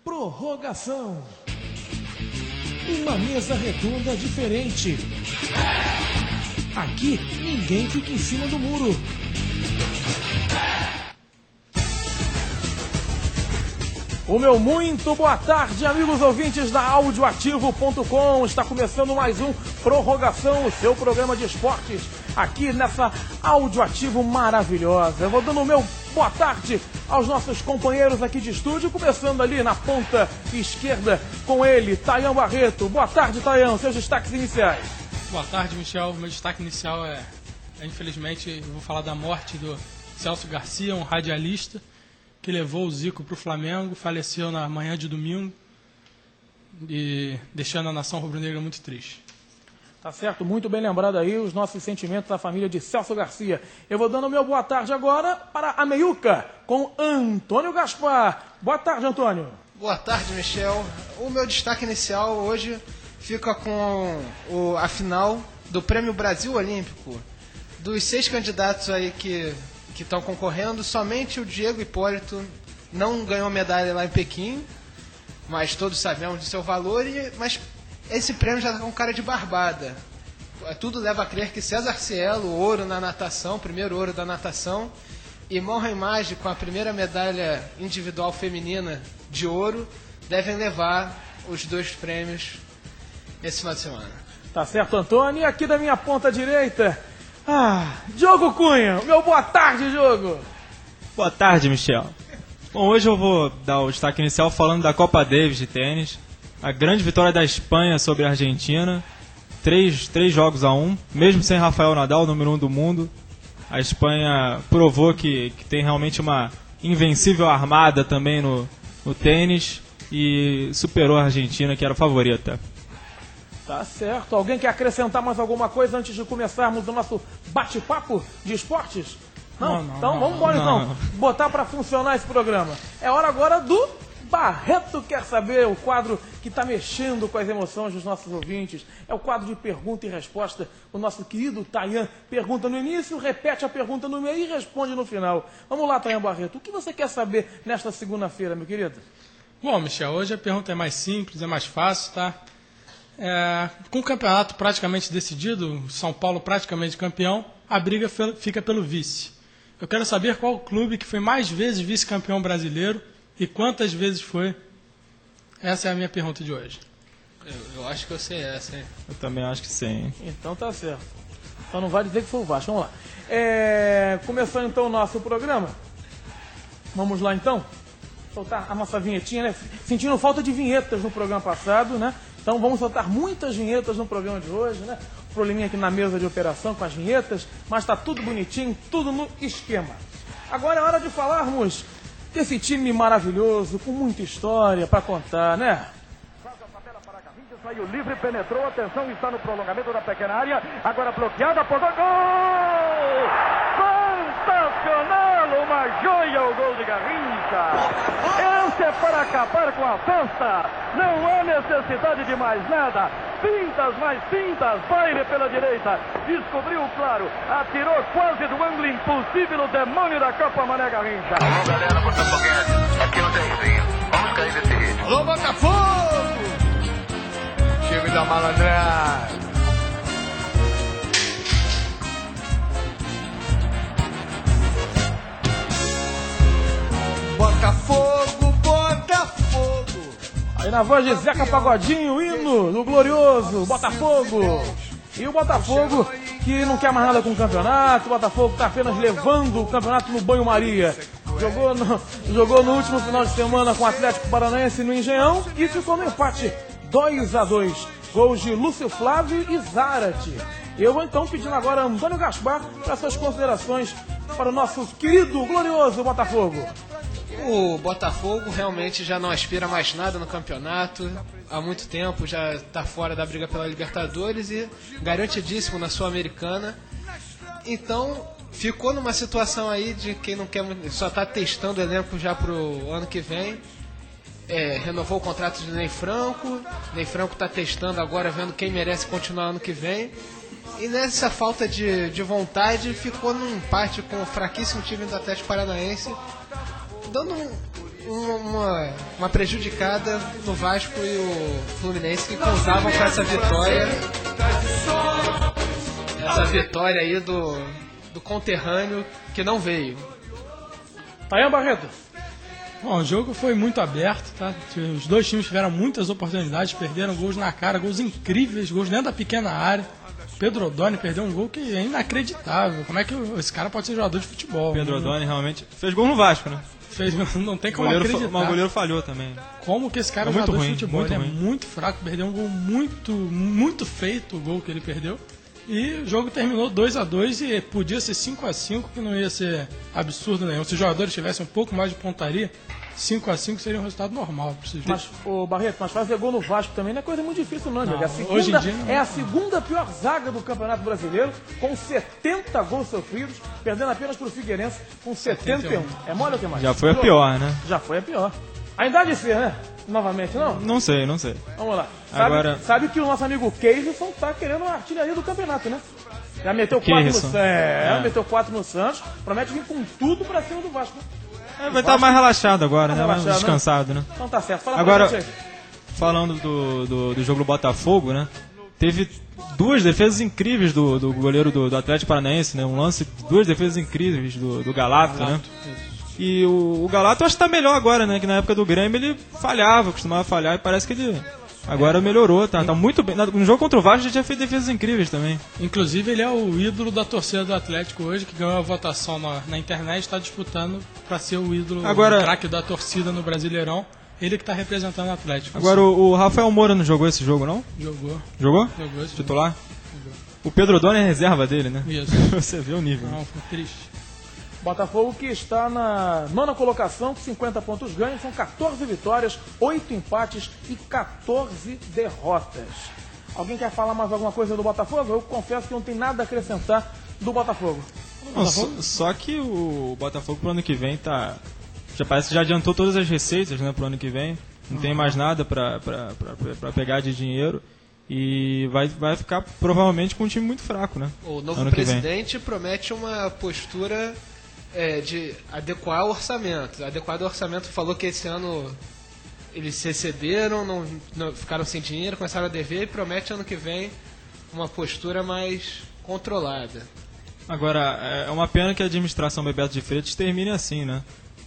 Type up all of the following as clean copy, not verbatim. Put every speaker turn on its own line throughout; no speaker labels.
Prorrogação. Uma mesa redonda diferente. Aqui ninguém fica em cima do muro. O meu muito boa tarde, amigos ouvintes da Audioativo.com. Está começando mais um Prorrogação, o seu programa de esportes, aqui nessa Audioativo maravilhosa. Eu vou dando o meu boa tarde aos nossos companheiros aqui de estúdio, começando ali na ponta esquerda com ele, Tayan Barreto. Boa tarde, Tayan, seus destaques iniciais.
Boa tarde, Michel. Meu destaque inicial infelizmente, eu vou falar da morte do Celso Garcia, um radialista que levou o Zico para o Flamengo, faleceu na manhã de domingo, e deixando a nação rubro-negra muito triste.
Tá certo, muito bem lembrado aí os nossos sentimentos da família de Celso Garcia. Eu vou dando o meu boa tarde agora para a Meiuca, com Antônio Gaspar. Boa tarde, Antônio.
Boa tarde, Michel. O meu destaque inicial hoje fica com a final do Prêmio Brasil Olímpico. Dos 6 candidatos aí que estão concorrendo, somente o Diego Hipólito não ganhou medalha lá em Pequim, mas todos sabemos de seu valor, mas esse prêmio já está com cara de barbada. Tudo leva a crer que César Cielo, ouro na natação, primeiro ouro da natação, e Monra Image, com a primeira medalha individual feminina de ouro, devem levar os 2 prêmios esse final de semana.
Tá certo, Antônio. E aqui da minha ponta direita, Diogo Cunha. Meu boa tarde, Diogo.
Boa tarde, Michel. Bom, hoje eu vou dar o destaque inicial falando da Copa Davis de tênis. A grande vitória da Espanha sobre a Argentina. 3 jogos a 1. Mesmo sem Rafael Nadal, número 1 do mundo, a Espanha provou que tem realmente uma invencível armada também no tênis e superou a Argentina, que era a favorita.
Tá certo. Alguém quer acrescentar mais alguma coisa antes de começarmos o nosso bate-papo de esportes? Não? Então vamos embora então. Botar para funcionar esse programa. É hora agora do Barreto Quer Saber, o quadro que está mexendo com as emoções dos nossos ouvintes. É o quadro de pergunta e resposta. O nosso querido Tayan pergunta no início, repete a pergunta no meio e responde no final. Vamos lá, Tayan Barreto. O que você quer saber nesta segunda-feira, meu querido?
Bom, Michel, hoje a pergunta é mais simples, é mais fácil, tá? Com o campeonato praticamente decidido, São Paulo praticamente campeão, a briga fica pelo vice. Eu quero saber qual o clube que foi mais vezes vice-campeão brasileiro e quantas vezes foi. Essa é a minha pergunta de hoje.
Eu acho que eu sei essa, hein?
Eu também acho que sim.
Então tá certo. Só não vai dizer que foi o Vasco. Vamos lá. Começando então o nosso programa. Vamos lá então. Soltar a nossa vinhetinha, né? Sentindo falta de vinhetas no programa passado, né? Então vamos soltar muitas vinhetas no programa de hoje, né? Probleminha aqui na mesa de operação com as vinhetas, mas tá tudo bonitinho, tudo no esquema. Agora é hora de falarmos desse time maravilhoso, com muita história para contar, né?
Saiu livre, penetrou, atenção, está no prolongamento da pequena área, agora bloqueada, apontou, gol! Sensacional, uma joia o gol de Garrincha. Esse é para acabar com a festa, não há necessidade de mais nada. Pintas, mais pintas, baile pela direita, descobriu claro, atirou quase do ângulo impossível o demônio da Copa Mané Garrincha.
Vamos, galera, bota foguete, aqui não tem fim, vamos cair nesse ritmo.
Alô, Botafogo!
Time da malandragem.
Botafogo, Botafogo!
Aí na voz de Zeca Pagodinho, o hino do glorioso Botafogo. E o Botafogo que não quer mais nada com o campeonato, o Botafogo está apenas levando o campeonato no banho-maria. Jogou no último final de semana com o Atlético Paranaense no Engenhão e ficou no empate 2-2. Gols de Lúcio Flávio e Zarate. Eu vou então pedindo agora a Antônio Gaspar para suas considerações para o nosso querido, glorioso Botafogo.
O Botafogo realmente já não aspira mais nada no campeonato. Há muito tempo já está fora da briga pela Libertadores e garantidíssimo na Sul-Americana. Então ficou numa situação aí de quem não quer, só está testando o elenco já para o ano que vem. Renovou o contrato de Ney Franco. Ney Franco está testando agora, vendo quem merece continuar ano que vem. E nessa falta de vontade ficou num empate com o fraquíssimo time do Atlético Paranaense, dando uma prejudicada no Vasco e o Fluminense, que contavam com essa vitória. Essa vitória aí do conterrâneo que não veio.
Tá aí, Barreto?
Bom, o jogo foi muito aberto, tá? Os dois times tiveram muitas oportunidades, perderam gols na cara, gols incríveis, gols dentro da pequena área. Pedro Odoni perdeu um gol que é inacreditável. Como é que esse cara pode ser jogador de futebol?
Pedro Odoni realmente fez gol no Vasco, né?
Não tem como acreditar.
Mas o goleiro falhou também.
Como que esse cara é
muito
jogador
ruim,
de futebol?
muito
Ele
ruim.
é muito fraco, perdeu um gol muito feito, o gol que ele perdeu. E o jogo terminou 2-2 e podia ser 5-5, que não ia ser absurdo nenhum. Se os jogadores tivessem um pouco mais de pontaria, 5-5 seria um resultado normal.
Mas, Barreto, mas fazer gol no Vasco também não é coisa muito difícil, não, Diego.
Hoje em dia não.
É a segunda pior zaga do Campeonato Brasileiro, com 70 gols sofridos, perdendo apenas pro Figueirense com 71. É mole ou que mais?
Já foi a pior, né?
Já foi a pior. Ainda há de ser, né? Novamente, não?
Não sei.
Vamos lá.
Agora...
Sabe que o nosso amigo Keirson tá querendo a artilharia do campeonato, né? Já meteu 4 no
Keirson.
Santos. Meteu 4 no Santos. Promete vir com tudo pra cima do Vasco.
Vai estar mais relaxado agora, né? Mais
relaxado,
descansado, né?
Então tá certo. Fala
Agora,
pra gente aí.
falando do jogo do Botafogo, né? Teve duas defesas incríveis do goleiro do Atlético Paranaense, né? Um lance, duas defesas incríveis do Galato, né? E o Galato eu acho que tá melhor agora, né? Que na época do Grêmio ele falhava, costumava falhar e parece que ele agora melhorou, tá muito bem. No jogo contra o Vasco já tinha feito defesas incríveis também.
Inclusive ele é o ídolo da torcida do Atlético hoje, que ganhou a votação na internet, está disputando para ser o ídolo,
agora,
o craque da torcida no Brasileirão. Ele que está representando o Atlético.
Agora o Rafael Moura não jogou esse jogo, não?
Jogou.
Jogou?
Jogou esse
Titular? Jogou. O Pedro Odoni é reserva dele, né?
Isso.
Você vê o nível.
Não, foi triste.
Botafogo que está na 9ª colocação, com 50 pontos ganhos, são 14 vitórias, 8 empates e 14 derrotas. Alguém quer falar mais alguma coisa do Botafogo? Eu confesso que não tem nada a acrescentar do Botafogo.
Não, só que o Botafogo pro ano que vem tá... Já parece que já adiantou todas as receitas, né, pro ano que vem. Não tem mais nada pra pegar de dinheiro. E vai ficar provavelmente com um time muito fraco, né?
O novo presidente promete uma postura de adequar o orçamento. Adequado ao orçamento, falou que esse ano eles se excederam, não ficaram sem dinheiro, começaram a dever e promete ano que vem uma postura mais controlada.
Agora, é uma pena que a administração Bebeto de Freitas termine assim, né?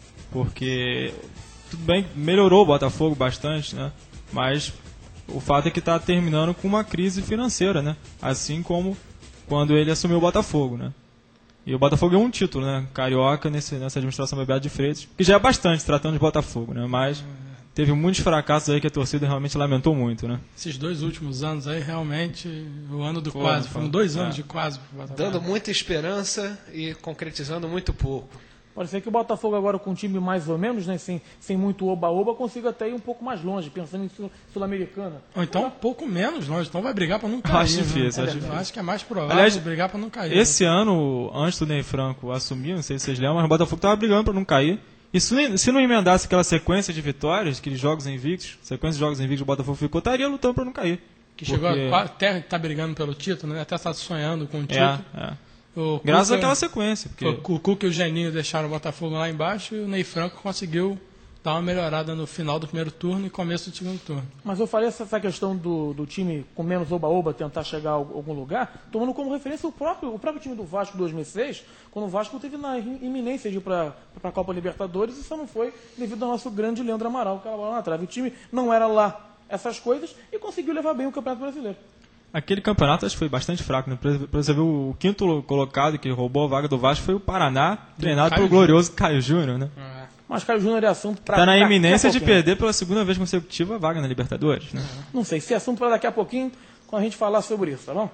Porque, tudo bem, melhorou o Botafogo bastante, né? Mas o fato é que está terminando com uma crise financeira, né? Assim como quando ele assumiu o Botafogo, né? E o Botafogo ganhou um título, né? Carioca nessa administração Bebeto de Freitas, que já é bastante tratando de Botafogo, né? Mas teve muitos fracassos aí que a torcida realmente lamentou muito, né?
Esses 2 últimos anos aí, realmente, o ano do quase. Foram 2 anos de quase pro Botafogo.
Dando muita esperança e concretizando muito pouco.
Pode ser que o Botafogo agora com um time mais ou menos, né, sem muito oba-oba, consiga até ir um pouco mais longe, pensando em Sul-Americana.
Ou então um pouco menos longe, então vai brigar para não cair.
Acho difícil,
né? Acho que é mais provável brigar para não cair.
Esse ano, antes do Ney Franco assumir, não sei se vocês lembram, mas o Botafogo estava brigando para não cair. E se não emendasse aquela sequência de vitórias, aqueles jogos invictos, sequência de jogos invictos que o Botafogo ficou, estaria lutando para não cair.
Que chegou até tá brigando pelo título, né? Até está sonhando com o título.
Graças àquela sequência. Porque...
O Cuca e o Geninho deixaram o Botafogo lá embaixo e o Ney Franco conseguiu dar uma melhorada no final do primeiro turno e começo do segundo turno.
Mas eu falei essa questão do time com menos oba-oba tentar chegar a algum lugar, tomando como referência o próprio time do Vasco em 2006, quando o Vasco teve na iminência de ir para a Copa Libertadores, e isso não foi devido ao nosso grande Leandro Amaral, que era lá na trave. O time não era lá essas coisas e conseguiu levar bem o Campeonato Brasileiro.
Aquele campeonato acho que foi bastante fraco, né? Pra você ver, o quinto colocado que roubou a vaga do Vasco foi o Paraná, treinado pelo glorioso Caio Júnior, né?
Mas Caio Júnior é assunto para...
Tá na iminência de perder pela segunda vez consecutiva a vaga na Libertadores, né?
Não sei, se é assunto para daqui a pouquinho, quando a gente falar sobre isso, tá bom?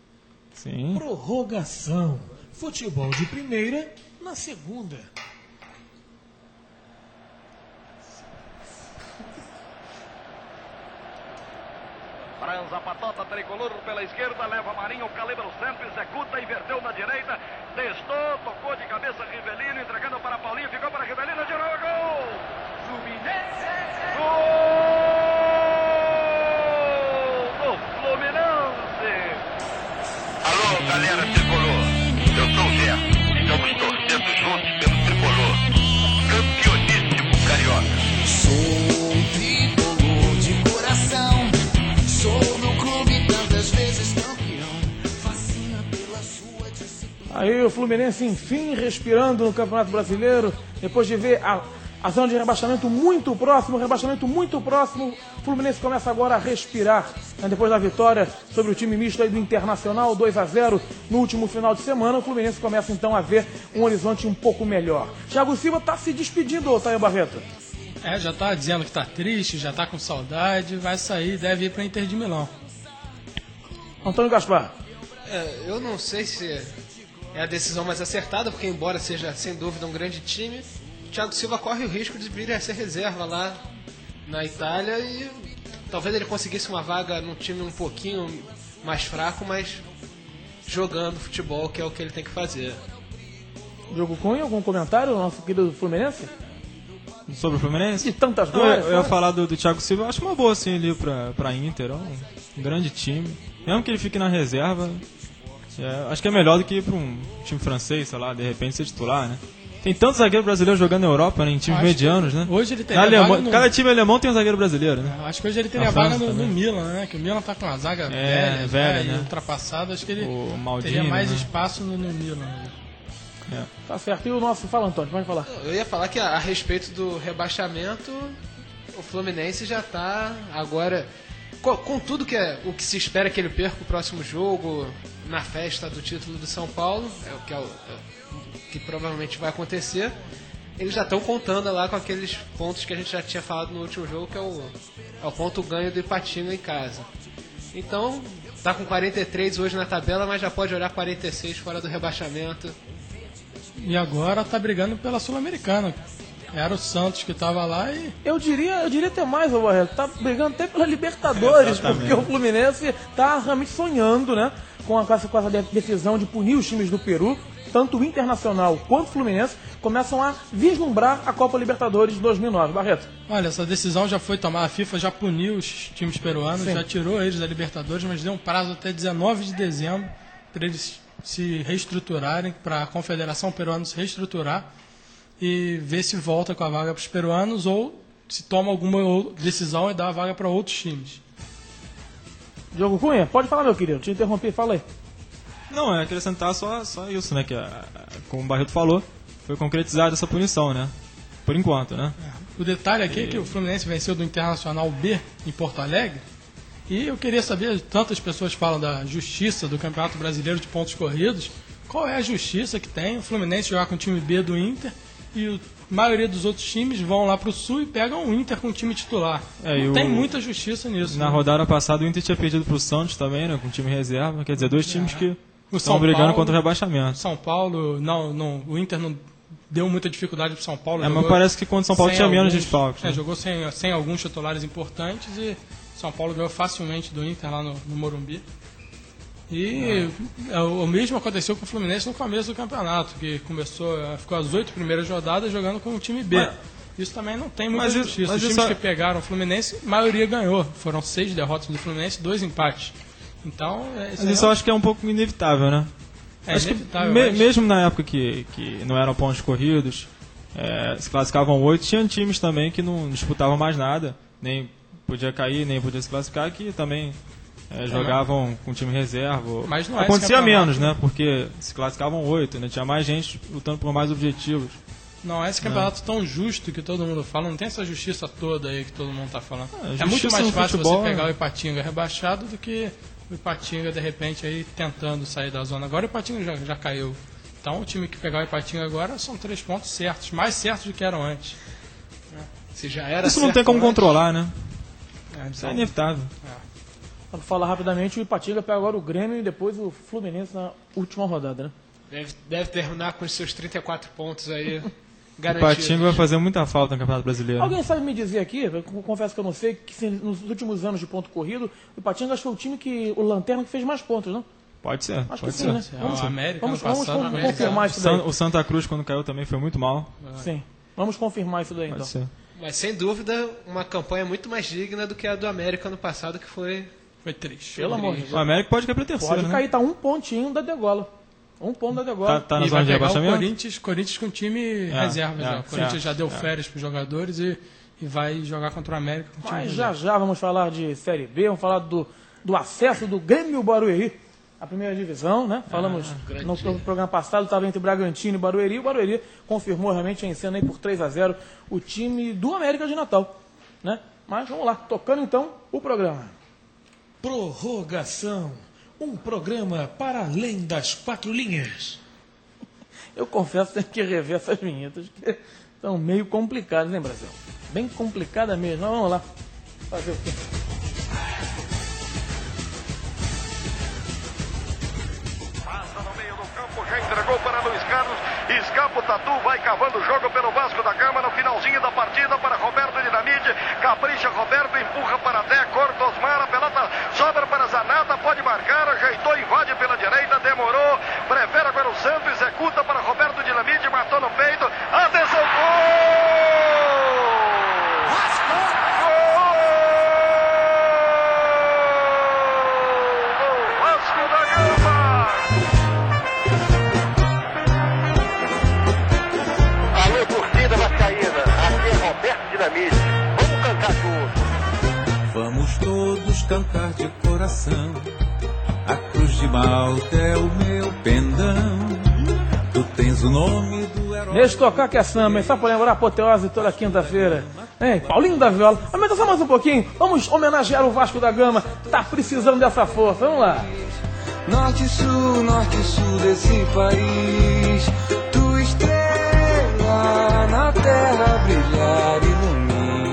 Sim.
Prorrogação. Futebol de primeira na segunda.
Franza, patota, tricolor pela esquerda, leva Marinho, calibra o centro, executa, inverteu na direita, testou, tocou de cabeça Rivelino, entregando para Paulinho, ficou para Rivelino, tirou o gol! Fluminense! Gol do Fluminense!
Alô, galera tricolor, eu sou o Zé, estamos torcendo juntos pelo tricolor, campeoníssimo carioca.
Aí o Fluminense, enfim, respirando no Campeonato Brasileiro, depois de ver a zona de rebaixamento muito próximo, o Fluminense começa agora a respirar, né? Depois da vitória sobre o time misto aí do Internacional, 2-0 no último final de semana, o Fluminense começa então a ver um horizonte um pouco melhor. Thiago Silva está se despedindo, Otaio Barreto.
Já tá dizendo que tá triste, já tá com saudade, vai sair, deve ir pra Inter de Milão.
Antônio Gaspar.
Eu não sei se é a decisão mais acertada, porque embora seja sem dúvida um grande time, Thiago Silva corre o risco de vir a ser reserva lá na Itália e talvez ele conseguisse uma vaga num time um pouquinho mais fraco, mas jogando futebol, que é o que ele tem que fazer.
Diogo Cunha, algum comentário do nosso querido Fluminense?
Sobre o Fluminense?
De tantas glórias.
Eu ia falar do Thiago Silva, eu acho uma boa assim ali pra Inter, é um grande time. Mesmo que ele fique na reserva, acho que é melhor do que ir pra um time francês, sei lá, de repente ser titular, né? Tem tantos zagueiros brasileiros jogando na Europa, né, em times medianos, né?
Hoje ele teria vaga no...
Cada time alemão tem um zagueiro brasileiro, né?
Acho que hoje ele teria vaga no Milan, né? Que o Milan tá com uma zaga velha, né? Ultrapassada. Acho que ele teria mais espaço no Milan.
Tá certo. E o nosso... Fala, Antônio, pode falar.
Eu ia falar que a respeito do rebaixamento, o Fluminense já tá agora... Com tudo o que se espera que ele perca o próximo jogo na festa do título do São Paulo, que provavelmente vai acontecer, eles já estão contando lá com aqueles pontos que a gente já tinha falado no último jogo, que é o ponto ganho do Ipatinga em casa. Então, tá com 43 hoje na tabela, mas já pode olhar 46 fora do rebaixamento.
E agora tá brigando pela Sul-Americana. Era o Santos que estava lá e...
Eu diria até mais, Barreto. Tá brigando até pela Libertadores, porque o Fluminense tá realmente sonhando, né? Com essa decisão de punir os times do Peru. Tanto o Internacional quanto o Fluminense começam a vislumbrar a Copa Libertadores de 2009. Barreto.
Olha, essa decisão já foi tomada. A FIFA já puniu os times peruanos, já tirou eles da Libertadores, mas deu um prazo até 19 de dezembro para eles se reestruturarem, para a Confederação Peruana se reestruturar e ver se volta com a vaga para os peruanos ou se toma alguma decisão e dá a vaga para outros times.
Diogo Cunha, pode falar, meu querido. Te interrompi, fala aí.
Não, é acrescentar só isso, né? Que, como o Barreto falou, foi concretizada essa punição, né? Por enquanto, né?
O detalhe aqui é que o Fluminense venceu do Internacional B em Porto Alegre. E eu queria saber, tantas pessoas falam da justiça do Campeonato Brasileiro de pontos corridos. Qual é a justiça que tem o Fluminense jogar com o time B do Inter e a maioria dos outros times vão lá pro Sul e pegam o Inter com o time titular? Não tem muita justiça nisso.
Na rodada passada o Inter tinha perdido pro Santos também, né? Com o time reserva. Quer dizer, dois times que estão brigando contra o rebaixamento.
São Paulo, o Inter não deu muita dificuldade pro São Paulo.
Mas parece que quando o São Paulo tinha menos desfalques. Né?
Jogou sem alguns titulares importantes e São Paulo ganhou facilmente do Inter lá no Morumbi. E o mesmo aconteceu com o Fluminense no começo do campeonato, que ficou as 8 primeiras rodadas jogando com o time B. Isso também não tem muita justiça. Os times que pegaram o Fluminense, a maioria ganhou. Foram 6 derrotas do Fluminense, 2 empates. Então,
mas isso eu acho que é um pouco inevitável, né? Acho inevitável, que mesmo na época que não eram pontos corridos, se classificavam 8, tinha times também que não disputavam mais nada, nem podia cair, nem podia se classificar, que também jogavam com time reserva.
Mas não
acontecia menos, né? Porque se classificavam 8, né? Tinha mais gente lutando por mais objetivos.
Não é esse campeonato tão justo que todo mundo fala, não tem essa justiça toda aí que todo mundo está falando. É muito mais fácil você pegar o Ipatinga rebaixado do que o Ipatinga, de repente, aí tentando sair da zona. Agora o Ipatinga já caiu. Então o time que pegar o Ipatinga agora são 3 pontos certos, mais certos do que eram antes.
Se já era
isso não tem como controlar, né?
Então,
isso é inevitável.
Para falar rapidamente, o Ipatinga pega agora o Grêmio e depois o Fluminense na última rodada, né?
Deve terminar com os seus 34 pontos aí.
O Ipatinga vai fazer muita falta no Campeonato Brasileiro.
Alguém sabe me dizer aqui, eu confesso que eu não sei, que nos últimos anos de ponto corrido, o Ipatinga foi o time o Lanterna que fez mais pontos, não?
Pode ser.
Acho que sim, né?
Vamos
confirmar isso daí.
O Santa Cruz, quando caiu, também foi muito mal.
Sim. Vamos confirmar isso daí, então.
Pode ser.
Mas sem dúvida, uma campanha muito mais digna do que a do América ano passado, que foi
triste.
Pelo amor de Deus.
O América pode cair pra terceira,
Pode cair, tá um pontinho da degola. Um ponto da degola.
Tá na zona de rebaixamento?
O Corinthians com time reserva já. O Corinthians já deu férias pros jogadores e vai jogar contra o América com time
Mas
reserva.
já vamos falar de Série B, vamos falar do acesso do Grêmio Barueri. a primeira divisão, né? Falamos no programa passado, estava entre Bragantino e Barueri. O Barueri confirmou realmente vencendo aí por 3-0 o time do América de Natal, né? Mas vamos lá, tocando então o programa.
Prorrogação. Um programa para além das 4 linhas.
Eu confesso que tenho que rever essas vinhetas, que estão meio complicadas, né, Brasil? Bem complicada mesmo. Mas vamos lá, fazer o quê?
Já entregou para Luiz Carlos, escapa o Tatu, vai cavando o jogo pelo Vasco da Gama no finalzinho da partida para Roberto Dinamite, capricha Roberto, empurra para Dé, corta Osmar, a pelota sobra para Zanata, pode marcar, ajeitou, invade pela direita, demorou, prefere agora o Santos, executa para Roberto Dinamite, matou no peito, atenção, gol! Vasco da Gama! Roberto Dinamite, vamos cantar juntos.
Vamos todos cantar de coração. A cruz de Malta é o meu pendão. Tu tens o nome do herói.
Deixa eu tocar que é samba, hein? Só pra lembrar a apoteose toda quinta-feira. Hein? Paulinho da Viola. Aumenta só mais um pouquinho. Vamos homenagear o Vasco da Gama. Tá precisando dessa força. Vamos lá.
Norte e sul desse país. Tu estrela na terra brilhar, ilumina.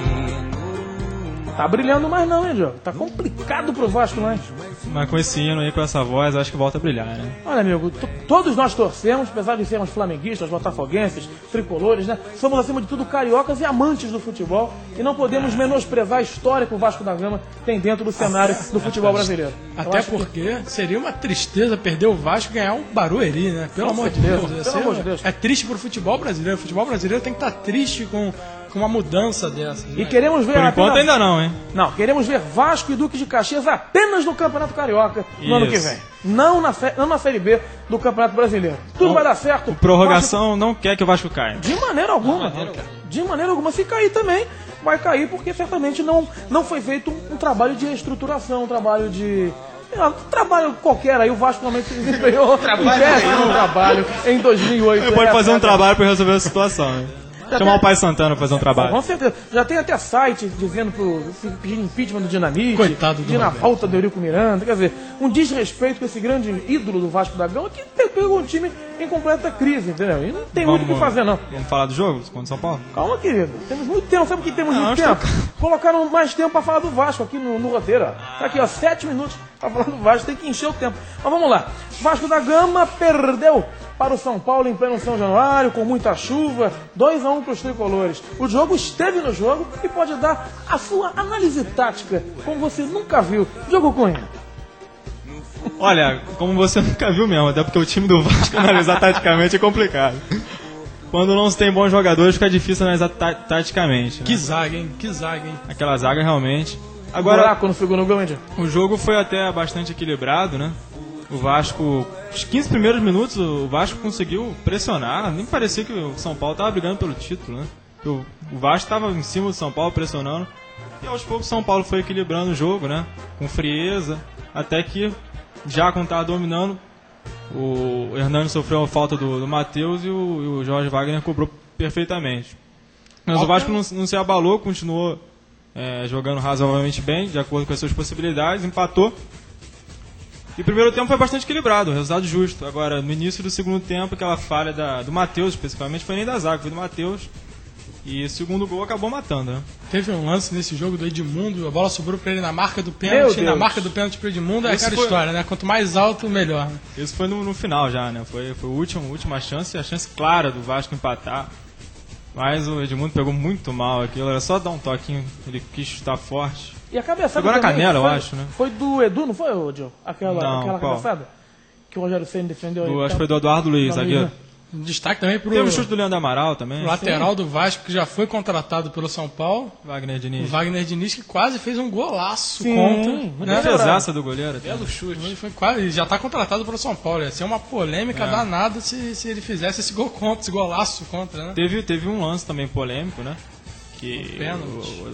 Tá brilhando mais não, hein, Diogo? Tá complicado pro Vasco, né?
Mas com esse hino aí, com essa voz, acho que volta a brilhar, né?
Olha, amigo, todos nós torcemos, apesar de sermos flamenguistas, botafoguenses, tricolores, né? Somos, acima de tudo, cariocas e amantes do futebol e não podemos menosprezar a história que o Vasco da Gama tem dentro do cenário do futebol brasileiro.
Até porque seria uma tristeza perder o Vasco e ganhar um Barueri, né? Pelo amor de Deus.
Pelo amor de Deus.
É triste pro futebol brasileiro. O futebol brasileiro tem que estar triste com uma mudança dessa.
E queremos ver...
Por enquanto ainda não, hein?
Não, queremos ver Vasco e Duque de Caxias apenas no Campeonato Carioca no ano que vem. Não na Série B do Campeonato Brasileiro. Tudo vai dar certo.
Prorrogação não quer que o Vasco caia.
De maneira alguma. De maneira alguma. Se cair também, vai cair porque certamente não foi feito um trabalho de estruturação, um trabalho de... trabalho qualquer aí, o Vasco realmente desempenhou um trabalho em 2008.
Ele pode fazer um trabalho para resolver a situação, né? Chamar o Pai Santana pra fazer um trabalho.
Com certeza. Já tem até site dizendo pedindo impeachment do Dinamite.
Coitado do
pedindo a volta do Eurico Miranda. Quer dizer, um desrespeito com esse grande ídolo do Vasco da Gama que pegou um time em completa crise, entendeu? E não tem muito o que fazer, não.
Vamos falar do jogo contra o São Paulo?
Calma, querido. Temos muito tempo. Sabe por que temos muito tempo? Colocaram mais tempo pra falar do Vasco aqui no roteiro. Ó. Tá aqui, ó, 7 minutos pra falar do Vasco. Tem que encher o tempo. Mas vamos lá. Vasco da Gama perdeu para o São Paulo em pleno São Januário, com muita chuva, 2-1 para os tricolores. O jogo esteve no jogo e pode dar a sua análise tática, como você nunca viu. Diogo Cunha.
Olha, como você nunca viu mesmo, até porque o time do Vasco analisar taticamente é complicado. Quando não se tem bons jogadores, fica difícil analisar taticamente. Né?
Que zaga, hein?
Aquela zaga realmente. Agora,
quando ficou no gol,
o jogo foi até bastante equilibrado, né? O Vasco, os 15 primeiros minutos, o Vasco conseguiu pressionar. Nem parecia que o São Paulo estava brigando pelo título, né? O Vasco estava em cima do São Paulo pressionando. E aos poucos o São Paulo foi equilibrando o jogo, né? Com frieza. Até que, já quando estava dominando, o Hernani sofreu a falta do Matheus e o Jorge Wagner cobrou perfeitamente. Mas o Vasco não se abalou, continuou jogando razoavelmente bem, de acordo com as suas possibilidades, empatou. E o primeiro tempo foi bastante equilibrado, resultado justo. Agora, no início do segundo tempo, aquela falha do Matheus, especificamente, foi nem da zaga, foi do Matheus. E o segundo gol acabou matando, né?
Teve um lance nesse jogo do Edmundo, a bola sobrou pra ele na marca do pênalti. Na marca do pênalti pro Edmundo é aquela história, né? Quanto mais alto, melhor. Né?
Isso foi no final já, né? Foi a última chance, a chance clara do Vasco empatar. Mas o Edmundo pegou muito mal aquilo, era só dar um toquinho, ele quis chutar forte.
E a cabeçada
agora a canela, eu acho, né?
Foi do Edu, não foi, Diogo? Aquela cabeçada? Que o Rogério Ceni defendeu.
Acho que foi do Eduardo Luiz, zagueiro.
Destaque também pro...
Teve o chute do Leandro Amaral também.
O lateral do Vasco, que já foi contratado pelo São Paulo.
Wagner Diniz.
O Wagner Diniz, que quase fez um golaço contra.
Né? Defesaça do goleiro.
Belo chute. Ele foi quase, já está contratado pelo São Paulo. Ia ser uma polêmica danada se ele fizesse esse gol contra, esse golaço contra, né?
Teve um lance também polêmico, né? Que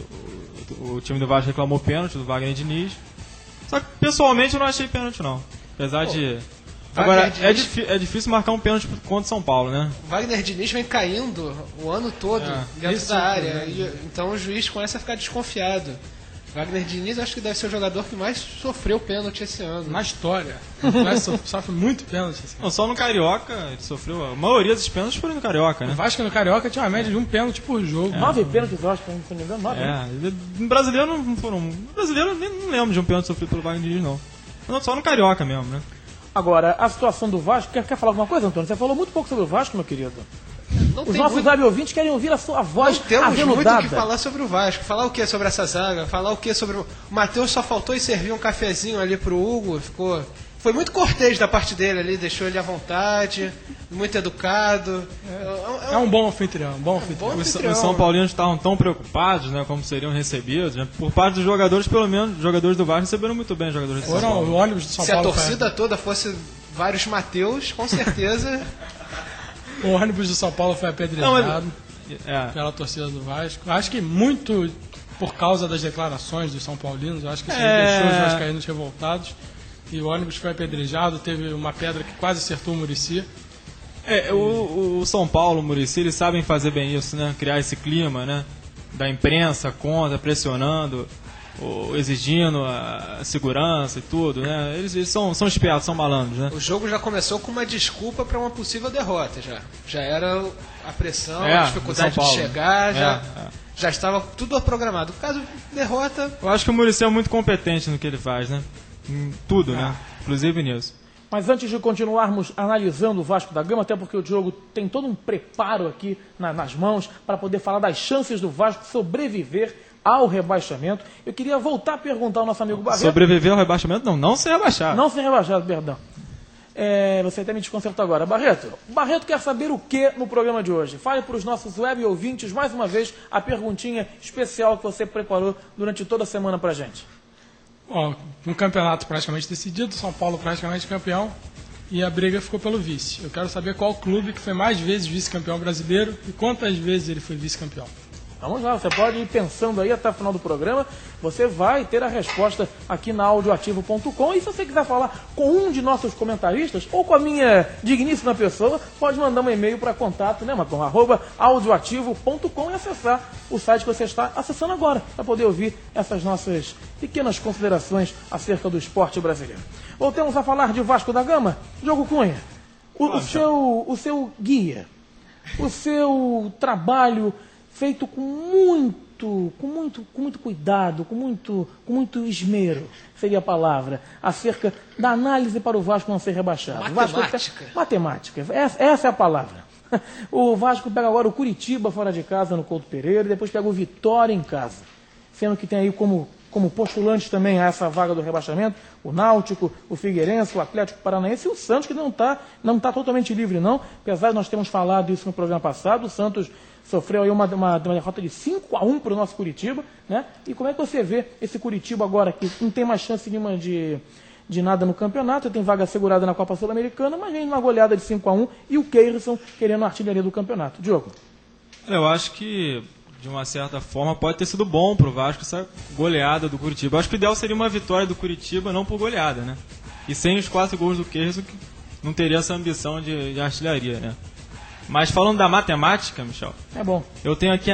o time do Vasco reclamou pênalti do Wagner Diniz. Só que pessoalmente eu não achei pênalti, não. Apesar de...
Wagner
Agora, é difícil marcar um pênalti contra o São Paulo, né?
O Wagner Diniz vem caindo o ano todo dentro
isso
da área. Então o juiz começa a ficar desconfiado. Wagner Diniz acho que deve ser o jogador que mais sofreu pênalti esse ano.
Na história. Ele sofre muito pênalti. Assim.
Não, só no Carioca ele sofreu. A maioria dos pênaltis foram no Carioca, né?
O Vasco no Carioca tinha uma média de um pênalti por jogo.
9 pênaltis, eu acho, se não me engano, 9.
No brasileiro não foram. No brasileiro eu nem não lembro de um pênalti sofrido pelo Wagner Diniz, não. Só no Carioca mesmo, né?
Agora, a situação do Vasco, quer falar alguma coisa, Antônio? Você falou muito pouco sobre o Vasco, meu querido. Os nossos ouvintes querem ouvir a sua voz aveludada.
Temos muito o que falar sobre o Vasco. Falar o que sobre essa zaga? Falar o que sobre o Matheus? Só faltou e servir um cafezinho ali pro Hugo. Foi muito cortês da parte dele ali, deixou ele à vontade, muito educado.
É um bom anfitrião,
Os São Paulinos estavam tão preocupados, né, como seriam recebidos, né? Por parte dos jogadores, pelo menos, os jogadores do Vasco receberam muito bem os jogadores do São Paulo.
O ônibus de São Paulo.
Se a torcida toda fosse vários Matheus, com certeza.
O ônibus de São Paulo foi apedrejado pela torcida do Vasco. Acho que muito por causa das declarações dos São Paulinos. Acho que isso deixou os vascaínos revoltados. E o ônibus foi apedrejado, teve uma pedra que quase acertou o Muricy.
O São Paulo, o Muricy, eles sabem fazer bem isso, né? Criar esse clima, né? Da imprensa contra, pressionando, exigindo a segurança e tudo, né? Eles são espertos, são malandros, né?
O jogo já começou com uma desculpa para uma possível derrota, já era a pressão, a dificuldade de chegar, já estava tudo programado. Caso derrota...
Eu acho que o Muricy é muito competente no que ele faz, né? Em tudo, né? Inclusive nisso.
Mas antes de continuarmos analisando o Vasco da Gama, até porque o Diogo tem todo um preparo aqui nas mãos para poder falar das chances do Vasco sobreviver ao rebaixamento, eu queria voltar a perguntar ao nosso amigo Barreto.
Sobreviver ao rebaixamento? Não ser rebaixado.
Não ser rebaixado, perdão. Você até me desconcertou agora. Barreto quer saber o que no programa de hoje? Fale para os nossos web ouvintes, mais uma vez, a perguntinha especial que você preparou durante toda a semana para a gente.
Bom, um campeonato praticamente decidido, São Paulo praticamente campeão e a briga ficou pelo vice. Eu quero saber qual clube que foi mais vezes vice-campeão brasileiro e quantas vezes ele foi vice-campeão.
Vamos lá, você pode ir pensando aí até o final do programa, você vai ter a resposta aqui na audioativo.com e se você quiser falar com um de nossos comentaristas ou com a minha digníssima pessoa, pode mandar um e-mail para contato, né, Macron, @audioativo.com e acessar o site que você está acessando agora, para poder ouvir essas nossas pequenas considerações acerca do esporte brasileiro. Voltemos a falar de Vasco da Gama. Diogo Cunha, o seu guia, o seu trabalho feito com muito cuidado, com muito esmero, seria a palavra, acerca da análise para o Vasco não ser rebaixado. Matemática. Essa é a palavra. O Vasco pega agora o Curitiba fora de casa no Couto Pereira e depois pega o Vitória em casa. Sendo que tem aí como postulantes também a essa vaga do rebaixamento, o Náutico, o Figueirense, o Atlético Paranaense e o Santos, que não tá totalmente livre não, apesar de nós termos falado isso no programa passado, o Santos sofreu aí uma derrota de 5-1 para o nosso Curitiba, né? E como é que você vê esse Curitiba agora, que não tem mais chance nenhuma de nada no campeonato, tem vaga assegurada na Copa Sul-Americana, mas vem uma goleada de 5-1 e o Keirson querendo a artilharia do campeonato. Diogo?
Eu acho que, de uma certa forma, pode ter sido bom para o Vasco essa goleada do Curitiba. Eu acho que o ideal seria uma vitória do Curitiba, não por goleada, né? E sem os 4 gols do Keirson, que não teria essa ambição de artilharia, né? Mas falando da matemática, Michel...
É bom.
Eu tenho aqui...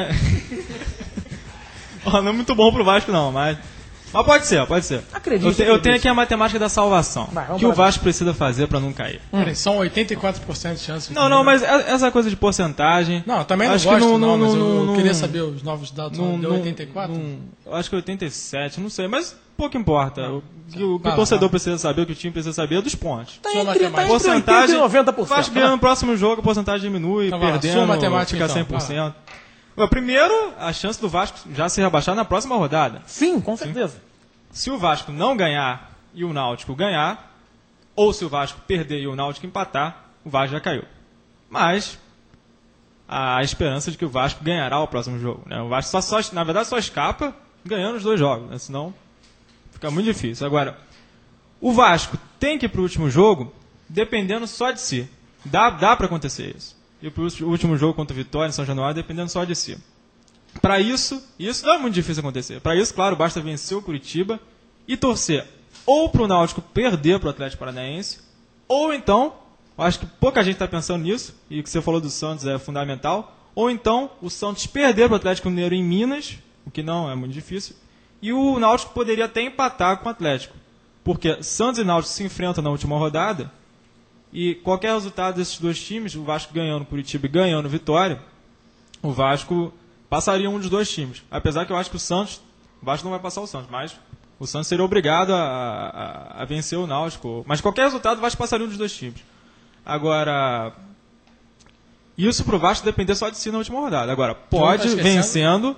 Não é muito bom pro Vasco, não, mas pode ser.
Acredito.
Eu tenho aqui a matemática da salvação. Que o Vasco precisa fazer para não cair.
São 84% de chance.
Não, mas essa coisa de porcentagem...
Não, também não
acho
gosto,
que
mas eu queria saber os novos dados. Deu 84?
Acho que 87, não sei, mas pouco importa. O que o torcedor precisa saber, o que o time precisa saber é dos pontos.
Tá entre 80% e 90%.
O Vasco ganhando no próximo jogo, a porcentagem diminui, perdendo, fica 100%. Primeiro, a chance do Vasco já se rebaixar na próxima rodada.
Sim, com certeza.
Se o Vasco não ganhar e o Náutico ganhar, ou se o Vasco perder e o Náutico empatar, o Vasco já caiu. Mas há a esperança de que o Vasco ganhará o próximo jogo, né? O Vasco na verdade só escapa ganhando os 2 jogos, né? Senão fica muito difícil. Agora, o Vasco tem que ir para o último jogo dependendo só de si. Dá para acontecer isso. E para o último jogo contra o Vitória em São Januário dependendo só de si. Para isso não é muito difícil acontecer. Para isso, claro, basta vencer o Curitiba e torcer ou para o Náutico perder para o Atlético Paranaense, ou então, eu acho que pouca gente está pensando nisso, e o que você falou do Santos é fundamental, ou então o Santos perder para o Atlético Mineiro em Minas, o que não é muito difícil, e o Náutico poderia até empatar com o Atlético, porque Santos e Náutico se enfrentam na última rodada, e qualquer resultado desses dois times, o Vasco ganhando Curitiba e ganhando Vitória, o Vasco passaria um dos dois times. Apesar que eu acho que o Vasco não vai passar o Santos, mas o Santos seria obrigado a vencer o Náutico. Mas qualquer resultado, o Vasco passaria um dos dois times. Agora, isso pro Vasco depender só de si na última rodada. Agora, pode vencendo,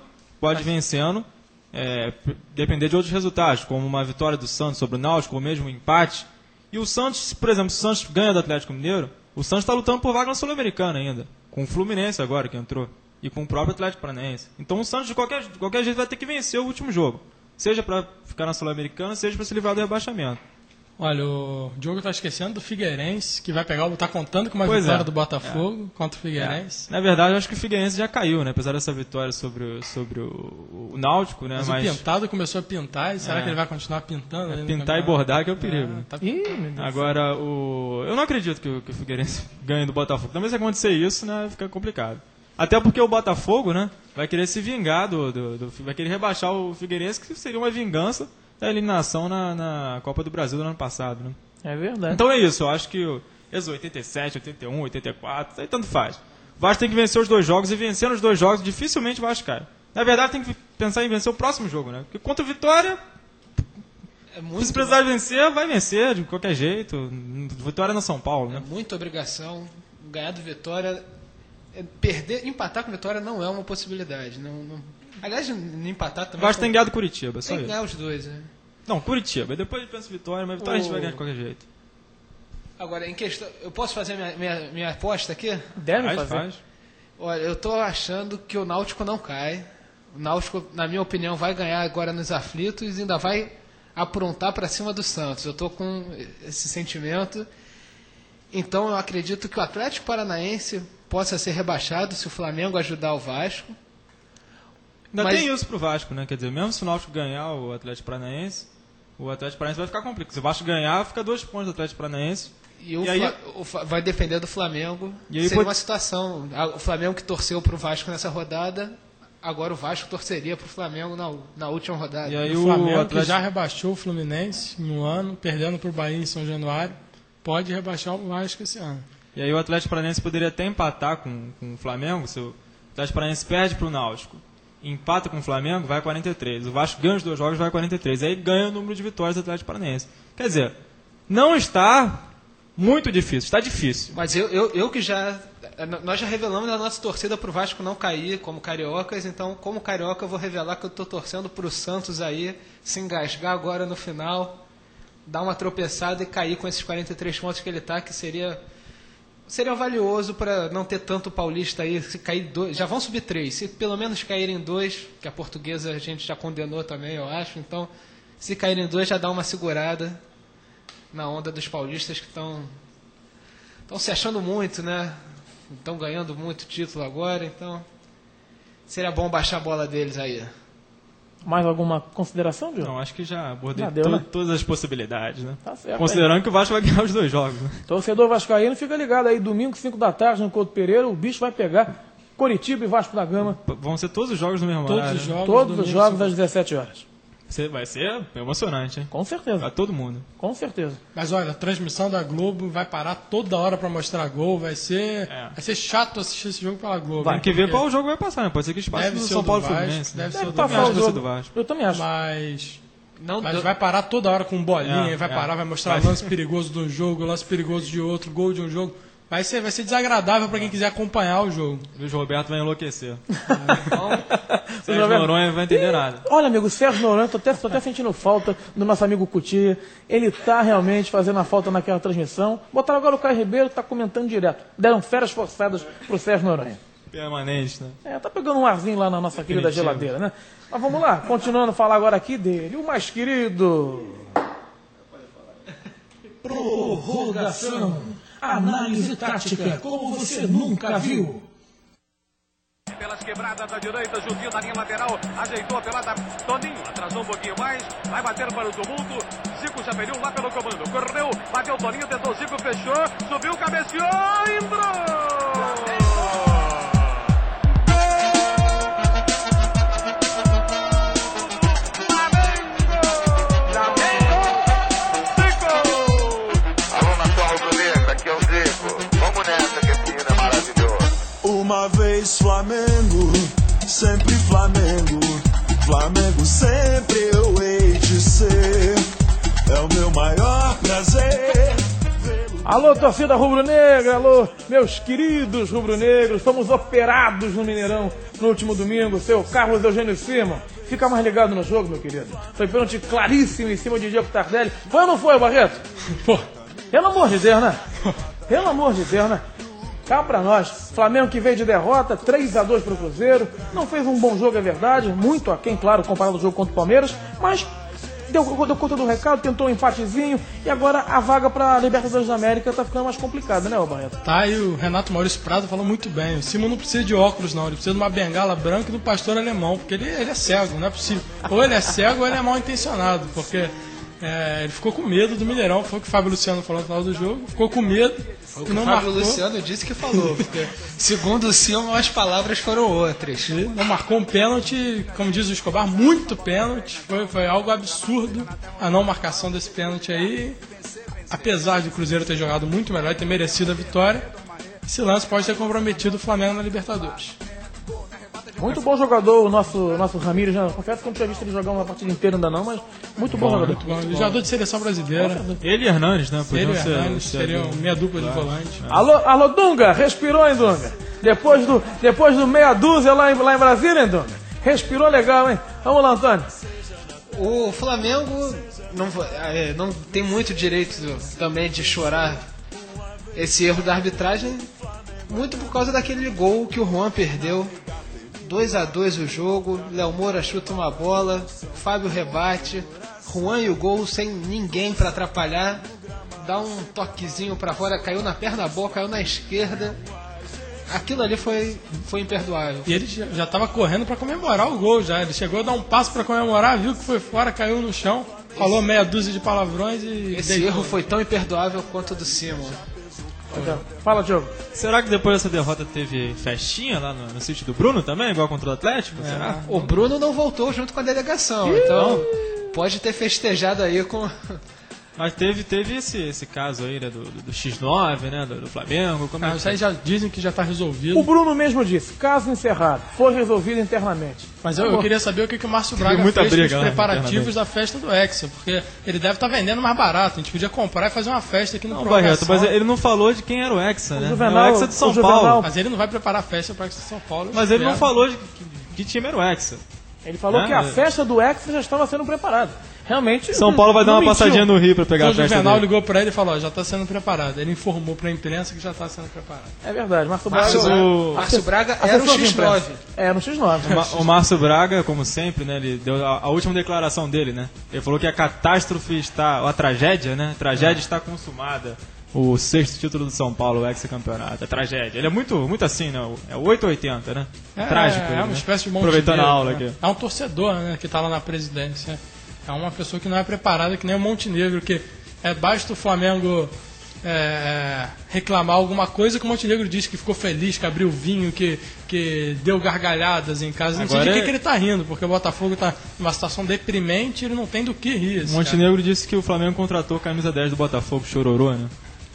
depender de outros resultados, como uma vitória do Santos sobre o Náutico, ou mesmo um empate. E o Santos, por exemplo, se o Santos ganha do Atlético Mineiro, o Santos está lutando por vaga na Sul-Americana ainda, com o Fluminense agora que entrou, e com o próprio Atlético Paranaense. Então o Santos, de qualquer jeito, vai ter que vencer o último jogo, seja para ficar na Sul-Americana, seja para se livrar do rebaixamento.
Olha, o Diogo está esquecendo do Figueirense, que vai pegar, tá contando com uma vitória do Botafogo contra o Figueirense.
Na verdade, eu acho que o Figueirense já caiu, né? Apesar dessa vitória sobre o Náutico, né?
Mas o Pintado começou a pintar, e será que ele vai continuar pintando?
Pintar e bordar que é o perigo.
Tá...
Agora, eu não acredito que o Figueirense ganhe do Botafogo. Também se acontecer isso, né, fica complicado. Até porque o Botafogo, né, vai querer se vingar vai querer rebaixar o Figueirense, que seria uma vingança da eliminação na Copa do Brasil do ano passado, né?
É verdade.
Então é isso, eu acho que esses 87, 81, 84, aí tanto faz. O Vasco tem que vencer os dois jogos, e vencendo os dois jogos, dificilmente o Vasco cai. Na verdade, tem que pensar em vencer o próximo jogo, né? Porque contra o Vitória, se precisar vencer, vai vencer de qualquer jeito. Vitória no São Paulo, né?
É muita obrigação. Ganhar do Vitória, empatar com Vitória não é uma possibilidade. Aliás, empatar também.
O Vasco tem ganhado Curitiba, só
tem que
isso.
ganhar os dois, né?
Não, Curitiba. E depois a gente pensa em Vitória, mas Vitória a gente vai ganhar de qualquer jeito.
Agora, em questão, eu posso fazer minha aposta aqui?
Deve fazer.
Faz.
Olha, eu tô achando que o Náutico não cai. O Náutico, na minha opinião, vai ganhar agora nos aflitos e ainda vai aprontar para cima do Santos. Eu tô com esse sentimento. Então eu acredito que o Atlético Paranaense possa ser rebaixado se o Flamengo ajudar o Vasco.
Ainda tem isso pro Vasco, né? Quer dizer, mesmo se o Náutico ganhar o Atlético Paranaense vai ficar complicado. Se o Vasco ganhar, fica 2 pontos do Atlético Paranaense.
E aí vai depender do Flamengo.
E aí
seria uma situação. O Flamengo que torceu pro Vasco nessa rodada, agora o Vasco torceria pro Flamengo na última rodada.
E aí o Flamengo, que já rebaixou o Fluminense em um ano, perdendo pro Bahia em São Januário, pode rebaixar o Vasco esse ano.
E aí o Atlético Paranaense poderia até empatar com o Flamengo. Se o Atlético Paranaense perde pro Náutico, empata com o Flamengo, vai a 43. O Vasco ganha os 2 jogos, vai a 43. Aí ganha o número de vitórias do Atlético Paranaense. Quer dizer, não está muito difícil, está difícil.
Mas nós já revelamos a nossa torcida pro Vasco não cair como cariocas, então como carioca eu vou revelar que eu estou torcendo pro Santos aí se engasgar agora no final, dar uma tropeçada e cair com esses 43 pontos que ele está, que seria valioso para não ter tanto paulista aí. Se cair 2, já vão subir 3. Se pelo menos caírem 2, que a Portuguesa a gente já condenou também, eu acho. Então, se caírem 2, já dá uma segurada na onda dos paulistas que estão se achando muito, né? Estão ganhando muito título agora, então seria bom baixar a bola deles aí.
Mais alguma consideração, Diogo?
Não, acho que já abordei
né?
todas as possibilidades, né?
Tá certo.
Considerando que o Vasco vai ganhar os 2 jogos. Né?
Torcedor vascaíno, fica ligado aí, domingo, 5 da tarde, no Couto Pereira, o bicho vai pegar Coritiba e Vasco da Gama.
Vão ser todos os jogos no mesmo horário.
Todos os jogos às 17 horas.
Vai ser emocionante, hein?
Com certeza.
Pra todo mundo.
Com certeza.
Mas olha, a transmissão da Globo vai parar toda hora pra mostrar gol. Vai ser chato assistir esse jogo pela Globo.
Tem que ver qual jogo vai passar, né? Pode ser que espaço do São Paulo Fluminense.
Deve ser
do Vasco. Eu também acho.
Mas vai parar toda hora com bolinha, vai mostrar lance perigoso de um jogo, lance perigoso de outro, gol de um jogo. Vai ser desagradável para quem quiser acompanhar o jogo.
O Luiz Roberto vai enlouquecer. Sérgio Noronha não vai entender nada.
Olha, amigo, o Sérgio Noronha, tô até sentindo falta do nosso amigo Cutia. Ele tá realmente fazendo a falta naquela transmissão. Botaram agora o Caio Ribeiro, tá comentando direto. Deram feras forçadas pro Sérgio Noronha.
Permanente, né?
Tá pegando um arzinho lá na nossa querida geladeira, né? Mas vamos lá, continuando a falar agora aqui dele, o mais querido...
Prorrogação. Análise tática como você nunca viu.
pelas quebradas da direita, Juninho na linha lateral, ajeitou a pelada, Toninho atrasou um pouquinho mais, vai bater para o tumulto, Zico já perdeu lá pelo comando, correu, bateu Toninho, tentou Zico, fechou, subiu, cabeceou, entrou!
Uma vez Flamengo, sempre Flamengo, Flamengo sempre eu hei de ser, é o meu maior prazer.
Alô, torcida rubro-negra, alô, meus queridos rubro-negros, fomos operados no Mineirão no último domingo, seu Carlos Eugênio Simon. Fica mais ligado no jogo, meu querido. Foi pênalti claríssimo em cima de Diego Tardelli. Foi ou não foi, Barreto? Pô, pelo amor de Deus, né? Pelo amor de Deus, né? Cá pra nós, Flamengo que veio de derrota, 3-2 pro Cruzeiro, não fez um bom jogo, é verdade, muito aquém, claro, comparado ao jogo contra o Palmeiras, mas deu conta do recado, tentou um empatezinho, e agora a vaga pra Libertadores da América tá ficando mais complicada, né, ô Barreto?
Tá, e o Renato Maurício Prado falou muito bem, o Simon não precisa de óculos não, ele precisa de uma bengala branca e do pastor alemão, porque ele é cego, não é possível. Ou ele é cego ou ele é mal intencionado, porque... ele ficou com medo do Mineirão, foi o que o Fábio Luciano falou no final do jogo, ficou com medo.
Foi o que o Fábio Luciano disse que falou, porque segundo o Silva as palavras foram outras.
Não marcou um pênalti, como diz o Escobar, muito pênalti, foi algo absurdo a não marcação desse pênalti aí. Apesar de o Cruzeiro ter jogado muito melhor e ter merecido a vitória, esse lance pode ter comprometido o Flamengo na Libertadores.
Muito bom jogador o nosso Ramírez, né? Confesso que eu não tinha visto ele jogar uma partida inteira ainda não, mas muito bom jogador.
Muito bom. Ele jogador de seleção brasileira.
Ele e Hernanes, né?
Ele e Hernanes seriam meia dupla de volante.
Alô, Dunga, respirou, hein, Dunga? Depois do meia dúzia lá em Brasília, hein, Dunga? Respirou legal, hein? Vamos lá, Antônio.
O Flamengo não tem muito direito também de chorar esse erro da arbitragem, muito por causa daquele gol que o Juan perdeu. 2-2 o jogo, Léo Moura chuta uma bola, Fábio rebate, Juan e o gol sem ninguém para atrapalhar, dá um toquezinho para fora, caiu na perna boa, caiu na esquerda. Aquilo ali foi imperdoável.
E ele já estava correndo para comemorar o gol já, ele chegou a dar um passo para comemorar, viu que foi fora, caiu no chão, falou meia dúzia de palavrões e...
Esse erro foi tão imperdoável quanto o do Simon.
Fala, Diogo.
Será que depois dessa derrota teve festinha lá no sítio do Bruno também, igual contra o Atlético? Será?
O Bruno não voltou junto com a delegação, então pode ter festejado aí com...
Mas teve esse caso aí, né, do X9, né, do Flamengo. Como
isso aí já dizem que já está resolvido.
O Bruno mesmo disse, caso encerrado, foi resolvido internamente.
Mas eu queria saber o que o Márcio Braga fez com os preparativos da festa do Hexa, porque ele deve estar vendendo mais barato. A gente podia comprar e fazer uma festa aqui no
Barreto, mas ele não falou de quem era o Hexa, né?
Juvenal,
o Hexa de São Paulo.
Mas ele não vai preparar a festa para o Hexa de São Paulo.
Mas ele não falou de que time era o Hexa.
Ele falou que a festa do Hexa já estava sendo preparada. Realmente.
São Paulo vai dar uma passadinha no Rio para pegar a festa.
O Juvenal ligou para ele e falou: já está sendo preparado. Ele informou para a imprensa que já está sendo preparado.
É verdade, Márcio
Braga era no X9.
É, no X9.
O Márcio Braga, como sempre, né, ele deu a última declaração dele, né? Ele falou que a catástrofe a tragédia, né? A tragédia está consumada. O 6º título do São Paulo, o hexacampeonato, a tragédia. Ele é muito assim, né? É o 880, né? Trágico.
É uma espécie de bom
aproveitando a aula aqui.
É um torcedor, né, que está lá na presidência. É uma pessoa que não é preparada, que nem o Montenegro, que basta o Flamengo reclamar alguma coisa que o Montenegro disse que ficou feliz, que abriu vinho, que deu gargalhadas em casa. Não sei de que ele está rindo, porque o Botafogo está numa situação deprimente e ele não tem do que rir.
O Montenegro disse que o Flamengo contratou a camisa 10 do Botafogo, chororô, né?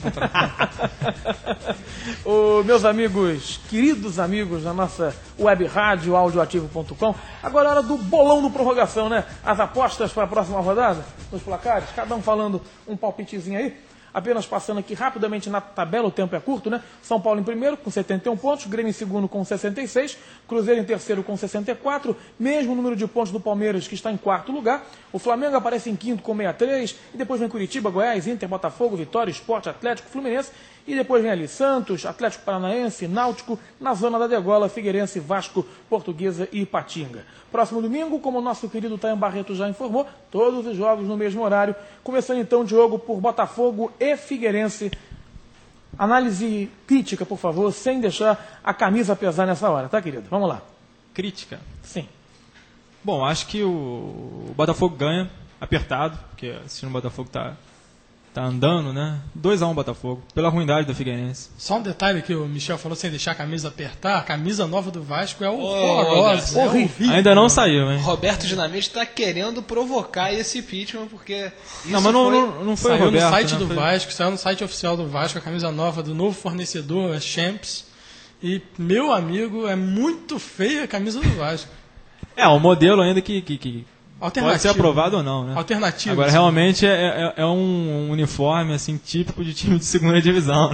Meus amigos, queridos amigos da nossa web rádio audioativo.com, agora é hora do bolão do prorrogação, né? As apostas para a próxima rodada, nos placares, cada um falando um palpitezinho aí. Apenas passando aqui rapidamente na tabela, o tempo é curto, né? São Paulo em primeiro com 71 pontos, Grêmio em segundo com 66, Cruzeiro em terceiro com 64, mesmo número de pontos do Palmeiras, que está em quarto lugar. O Flamengo aparece em quinto com 63, e depois vem Curitiba, Goiás, Inter, Botafogo, Vitória, Sport, Atlético, Fluminense, e depois vem ali Santos, Atlético Paranaense, Náutico, na zona da degola, Figueirense, Vasco, Portuguesa e Ipatinga. Próximo domingo, como o nosso querido Tayan Barreto já informou, todos os jogos no mesmo horário, começando então o jogo por Botafogo e Figueirense Análise crítica, por favor, sem deixar a camisa pesar nessa hora, tá, querido? Vamos lá.
Crítica?
Sim.
Bom, acho que o Botafogo ganha, apertado, porque assistindo o Botafogo tá andando, né? 2-1 Botafogo, pela ruindade do Figueirense.
Só um detalhe que o Michel falou, sem deixar a camisa apertar, a camisa nova do Vasco é horrorosa, horrível.
Ainda não saiu, hein?
Roberto Dinamite está querendo provocar esse impeachment, porque...
Não, mas não foi
saiu
o Roberto,
no site
né?
do Vasco, saiu no site oficial do Vasco, a camisa nova do novo fornecedor, a Champs. E, meu amigo, é muito feia a camisa do Vasco.
O modelo ainda que pode ser aprovado ou não, né?
Alternativo.
Agora, realmente, é um uniforme, assim, típico de time de segunda divisão.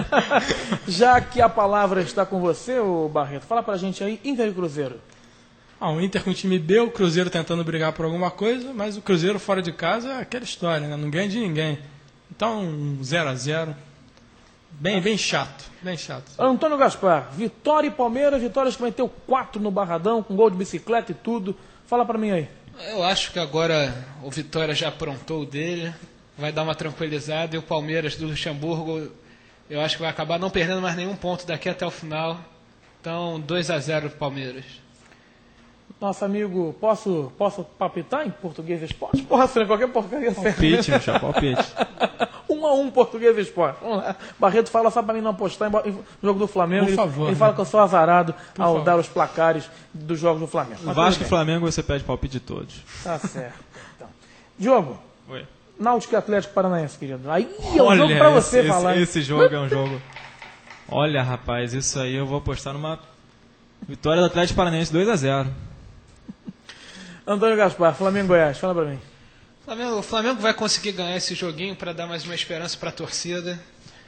Já que a palavra está com você, ô Barreto, fala pra gente aí, Inter e Cruzeiro.
O Inter com o time B, o Cruzeiro tentando brigar por alguma coisa, mas o Cruzeiro fora de casa é aquela história, né? Não ganha de ninguém. Então, 0-0. Bem chato, bem chato.
Antônio Gaspar, Vitória e Palmeiras, Vitória que meteu 4 no Barradão, com gol de bicicleta e tudo. Fala pra mim aí.
Eu acho que agora o Vitória já aprontou o dele, vai dar uma tranquilizada, e o Palmeiras do Luxemburgo, eu acho que vai acabar não perdendo mais nenhum ponto daqui até o final. Então, 2-0 pro Palmeiras.
Nosso amigo, posso palpitar em Português Esporte? Posso, né? Qualquer porcaria.
Palpite, Michel, palpite.
1-1 Português Esporte. Vamos lá. Barreto fala só pra mim não apostar no jogo do Flamengo.
Por favor,
ele fala que eu sou azarado ao dar os placares dos jogos do Flamengo.
O Vasco e Flamengo você pede palpite de todos.
Tá certo. Então. Diogo.
Oi.
Náutico e Atlético Paranaense, querido. Aí é um jogo pra você falar.
Esse jogo é um jogo... Olha, rapaz, isso aí eu vou apostar numa vitória do Atlético Paranaense 2-0.
Antônio Gaspar, Flamengo-Goiás, fala pra mim.
O Flamengo vai conseguir ganhar esse joguinho para dar mais uma esperança para a torcida.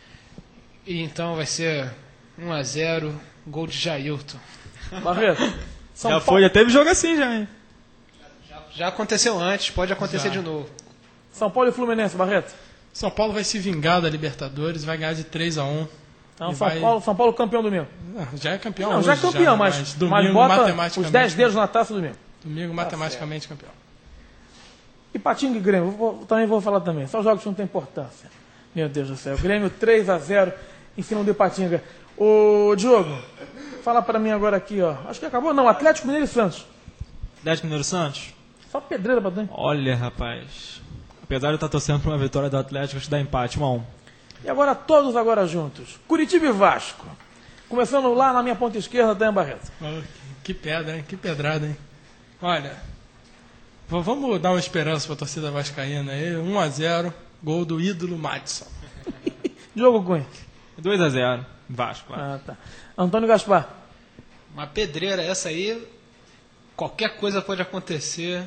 E então vai ser 1-0, gol de Jailton.
Barreto.
Já teve jogo assim já, hein?
Já aconteceu antes, pode acontecer de novo.
São Paulo e Fluminense, Barreto.
São Paulo vai se vingar da Libertadores, vai ganhar de 3-1.
Então, São Paulo campeão domingo.
Já é campeão.
Não,
hoje,
já é campeão, mas
domingo,
bota
matematicamente,
os 10 dedos na taça domingo.
Domingo, matematicamente campeão.
E Patinga e Grêmio, também vou falar também. São jogos que não têm importância. Meu Deus do céu. Grêmio 3-0 em cima do Patinga. Ô, Diogo, fala pra mim agora aqui, ó. Acho que acabou. Não, Atlético Mineiro e Santos.
Atlético Mineiro e Santos?
Só pedreira pra dentro.
Olha, rapaz. Apesar de eu estar torcendo por uma vitória do Atlético, acho que dá empate, 1-1.
E agora, todos agora juntos. Curitiba e Vasco. Começando lá na minha ponta esquerda, Dan Barreto.
Que pedra, hein? Que pedrada, hein? Olha, vamos dar uma esperança pra torcida vascaína aí. 1-0, gol do ídolo Madison.
Diogo Cunha.
2-0, Vasco, claro.
Tá. Antônio Gaspar.
Uma pedreira essa aí, qualquer coisa pode acontecer.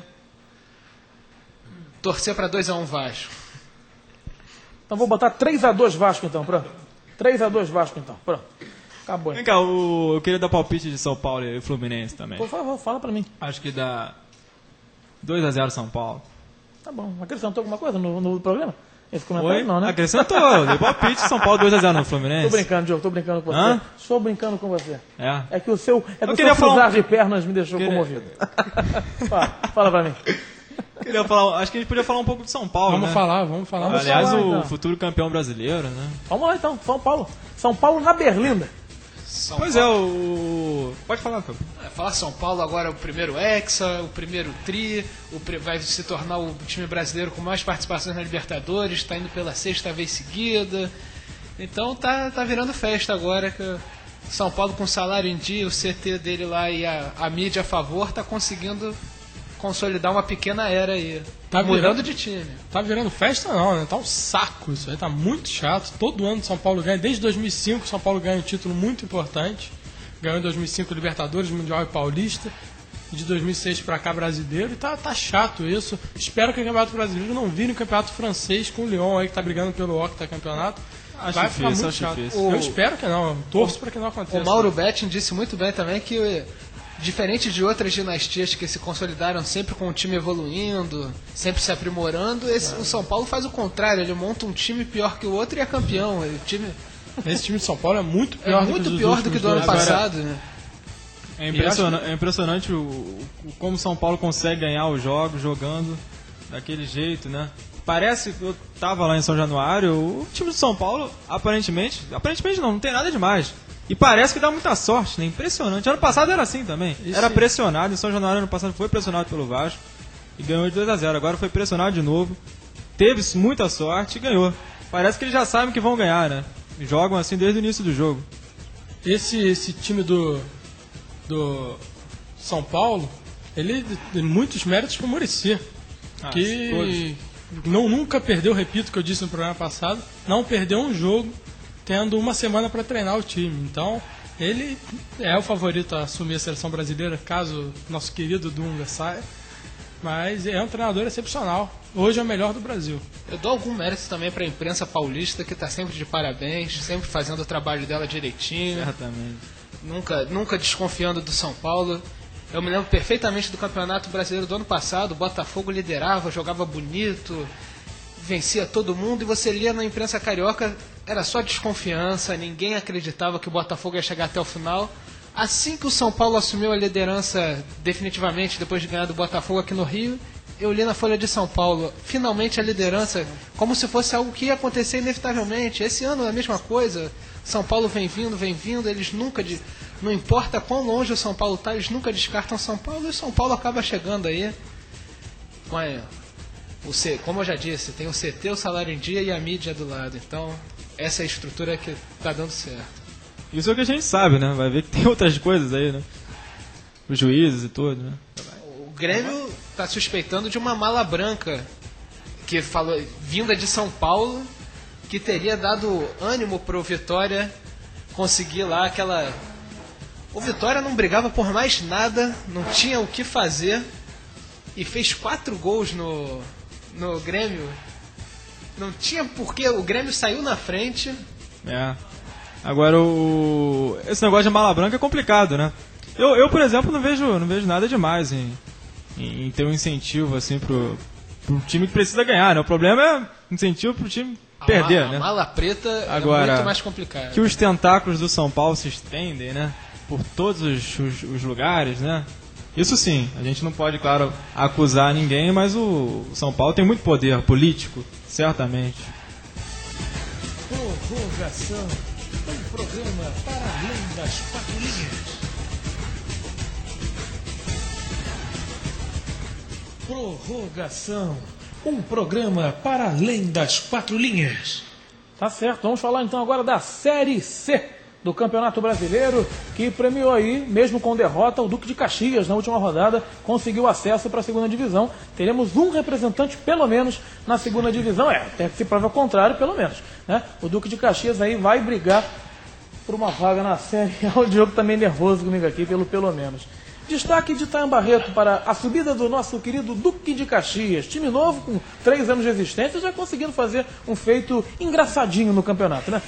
Torcer para 2-1 Vasco.
Então vou botar 3-2 Vasco então, pronto. 3-2 Vasco então, pronto. Acabou.
Vem cá, eu queria dar palpite de São Paulo e Fluminense também.
Por favor, fala pra mim.
Acho que dá 2-0 São Paulo.
Tá bom. Acrescentou alguma coisa no programa? Esse comentário
Oi?
não, né?
Acrescentou. Dei palpite São Paulo 2-0 no Fluminense.
Tô brincando, Diogo. Tô brincando com você.
Hã?
Estou brincando com você.
É
que o seu cruzar de pernas me deixou comovido. Fala pra mim.
Acho que a gente podia falar um pouco de São Paulo,
Vamos
né?
falar.
Aliás,
então.
o futuro campeão brasileiro, né?
Vamos lá então, São Paulo. São Paulo na Berlinda.
Pode falar, Fábio.
Falar São Paulo agora é o primeiro Hexa, o primeiro Tri, vai se tornar o time brasileiro com mais participações na Libertadores, está indo pela 6ª vez seguida. Então tá virando festa agora, que o São Paulo com salário em dia, o CT dele lá e a mídia a favor, tá conseguindo consolidar uma pequena era aí.
Tá
mudando de time.
Tá virando festa não, né? Tá um saco isso aí, tá muito chato. Todo ano São Paulo ganha, desde 2005 São Paulo ganha um título muito importante. Ganhou em 2005 Libertadores, Mundial e Paulista. De 2006 pra cá brasileiro. E tá chato isso. Espero que o Campeonato Brasileiro não vire o Campeonato Francês com o Lyon aí que tá brigando pelo octacampeonato. Vai ficar muito chato. Eu espero que não, torço pra que não aconteça.
O Mauro Betting disse muito bem também que, diferente de outras dinastias que se consolidaram sempre com o time evoluindo, sempre se aprimorando, o São Paulo faz o contrário, ele monta um time pior que o outro e é campeão.
Esse time de São Paulo é muito pior
do que do ano passado. Né?
É impressionante como o São Paulo consegue ganhar os jogos jogando daquele jeito, né? Parece que eu tava lá em São Januário, o time do São Paulo, aparentemente não tem nada demais. E parece que dá muita sorte, né? Impressionante. Ano passado era assim também. Era pressionado, em São Januário ano passado foi pressionado pelo Vasco e ganhou de 2-0. Agora foi pressionado de novo, teve muita sorte e ganhou. Parece que eles já sabem que vão ganhar, né? Jogam assim desde o início do jogo.
Esse time do São Paulo, ele tem muitos méritos pro Muricy, que nunca perdeu, repito o que eu disse no programa passado, não perdeu um jogo tendo uma semana para treinar o time. Então, ele é o favorito a assumir a seleção brasileira, caso nosso querido Dunga saia. Mas é um treinador excepcional. Hoje é o melhor do Brasil.
Eu dou algum mérito também para a imprensa paulista, que está sempre de parabéns, sempre fazendo o trabalho dela direitinho.
Certamente.
Nunca desconfiando do São Paulo. Eu me lembro perfeitamente do Campeonato Brasileiro do ano passado. O Botafogo liderava, jogava bonito, vencia todo mundo, e você lia na imprensa carioca, era só desconfiança, ninguém acreditava que o Botafogo ia chegar até o final. Assim que o São Paulo assumiu a liderança definitivamente, depois de ganhar do Botafogo aqui no Rio, eu li na Folha de São Paulo, finalmente a liderança, como se fosse algo que ia acontecer inevitavelmente. Esse ano é a mesma coisa, São Paulo vem vindo, eles nunca, não importa quão longe o São Paulo está, eles nunca descartam São Paulo, e o São Paulo acaba chegando aí. Como eu já disse, tem o CT, o salário em dia e a mídia do lado. Então, essa é a estrutura que está dando certo.
Isso é o que a gente sabe, né? Vai ver que tem outras coisas aí, né? Os juízes e tudo, né?
O Grêmio está suspeitando de uma mala branca que falou, vinda de São Paulo, que teria dado ânimo pro Vitória conseguir lá aquela... O Vitória não brigava por mais nada, não tinha o que fazer, e fez 4 gols no Grêmio. Não tinha porquê, o Grêmio saiu na frente.
Agora esse negócio de mala branca é complicado, né? Eu por exemplo, não vejo nada demais em ter um incentivo assim pro time que precisa ganhar, né? O problema é incentivo pro time perder, né?
A mala preta
agora,
é muito mais complicada.
Que os tentáculos do São Paulo se estendem, né? Por todos os lugares, né? Isso sim, a gente não pode, claro, acusar ninguém, mas o São Paulo tem muito poder político, certamente.
Prorrogação, um programa para além das 4 linhas. Prorrogação, um programa para além das 4 linhas.
Tá certo, vamos falar então agora da Série C do Campeonato Brasileiro, que premiou aí, mesmo com derrota, o Duque de Caxias na última rodada, conseguiu acesso para a segunda divisão. Teremos um representante, pelo menos, na segunda divisão. Até que se prova o contrário, pelo menos, né? O Duque de Caxias aí vai brigar por uma vaga na Série A. O Diogo também nervoso comigo aqui, pelo menos. Destaque de Itaim Barreto para a subida do nosso querido Duque de Caxias. Time novo, com 3 anos de existência, já conseguindo fazer um feito engraçadinho no campeonato, né?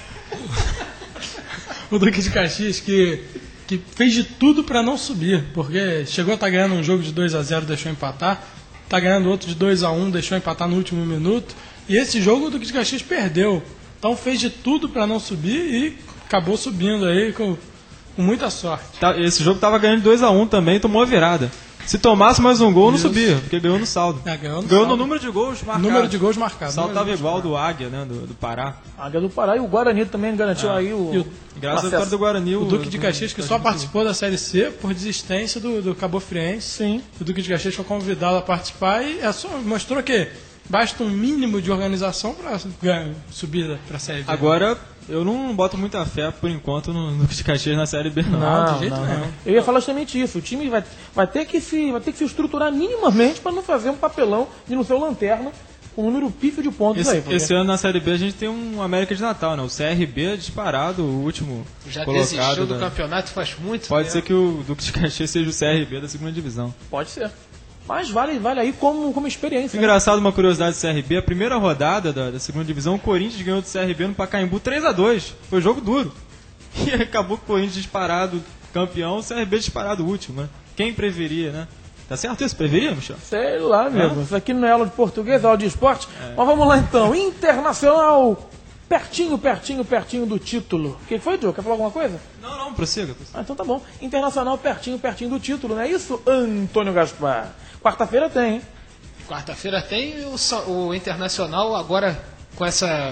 O Duque de Caxias que fez de tudo para não subir, porque chegou a estar ganhando um jogo de 2-0, deixou empatar, está ganhando outro de 2-1, deixou empatar no último minuto, e esse jogo o Duque de Caxias perdeu. Então fez de tudo para não subir e acabou subindo aí com muita sorte.
Esse jogo estava ganhando 2-1 também, tomou a virada. Se tomasse mais um gol, não subia, porque ganhou no saldo. Ganhou no número de gols marcados.
Número de gols marcados.
O saldo estava igual do Águia, né, do Pará.
Águia do Pará, e o Guarani também garantiu aí o...
Graças à vitória do Guarani.
O Duque de Caxias, que só participou da Série C por desistência do Cabo Friense.
Sim.
O Duque de Caxias foi convidado a participar e mostrou que basta um mínimo de organização para subir para a Série B.
Agora, eu não boto muita fé, por enquanto, no Duque de Caxias na Série B, não.
Não, de jeito nenhum. Eu ia falar justamente isso. O time vai ter que se estruturar minimamente para não fazer um papelão de não ser o lanterna com um número pífio de pontos aí.
Esse ano na Série B a gente tem um América de Natal, né? O CRB disparado, o último
já
colocado.
Já desistiu do campeonato faz muito
Pode
tempo.
ser que o Duque de Caxias seja o CRB da segunda divisão.
Pode ser. Mas vale aí como experiência.
Engraçado, uma curiosidade do CRB, a primeira rodada da segunda divisão, o Corinthians ganhou do CRB no Pacaembu 3-2. Foi jogo duro. E acabou com o Corinthians disparado campeão, o CRB disparado último, né? Quem preveria, né? Tá certo isso? Preveria, Michel?
Sei lá, amigo. Isso aqui não é aula de português, é aula de esporte. Mas vamos lá então. Internacional, pertinho do título. O que foi, Diogo? Quer falar alguma coisa?
Não, prossiga.
Então tá bom. Internacional pertinho do título, não é isso, Antônio Gaspar? Quarta-feira tem, hein?
Quarta-feira tem o Internacional agora com essa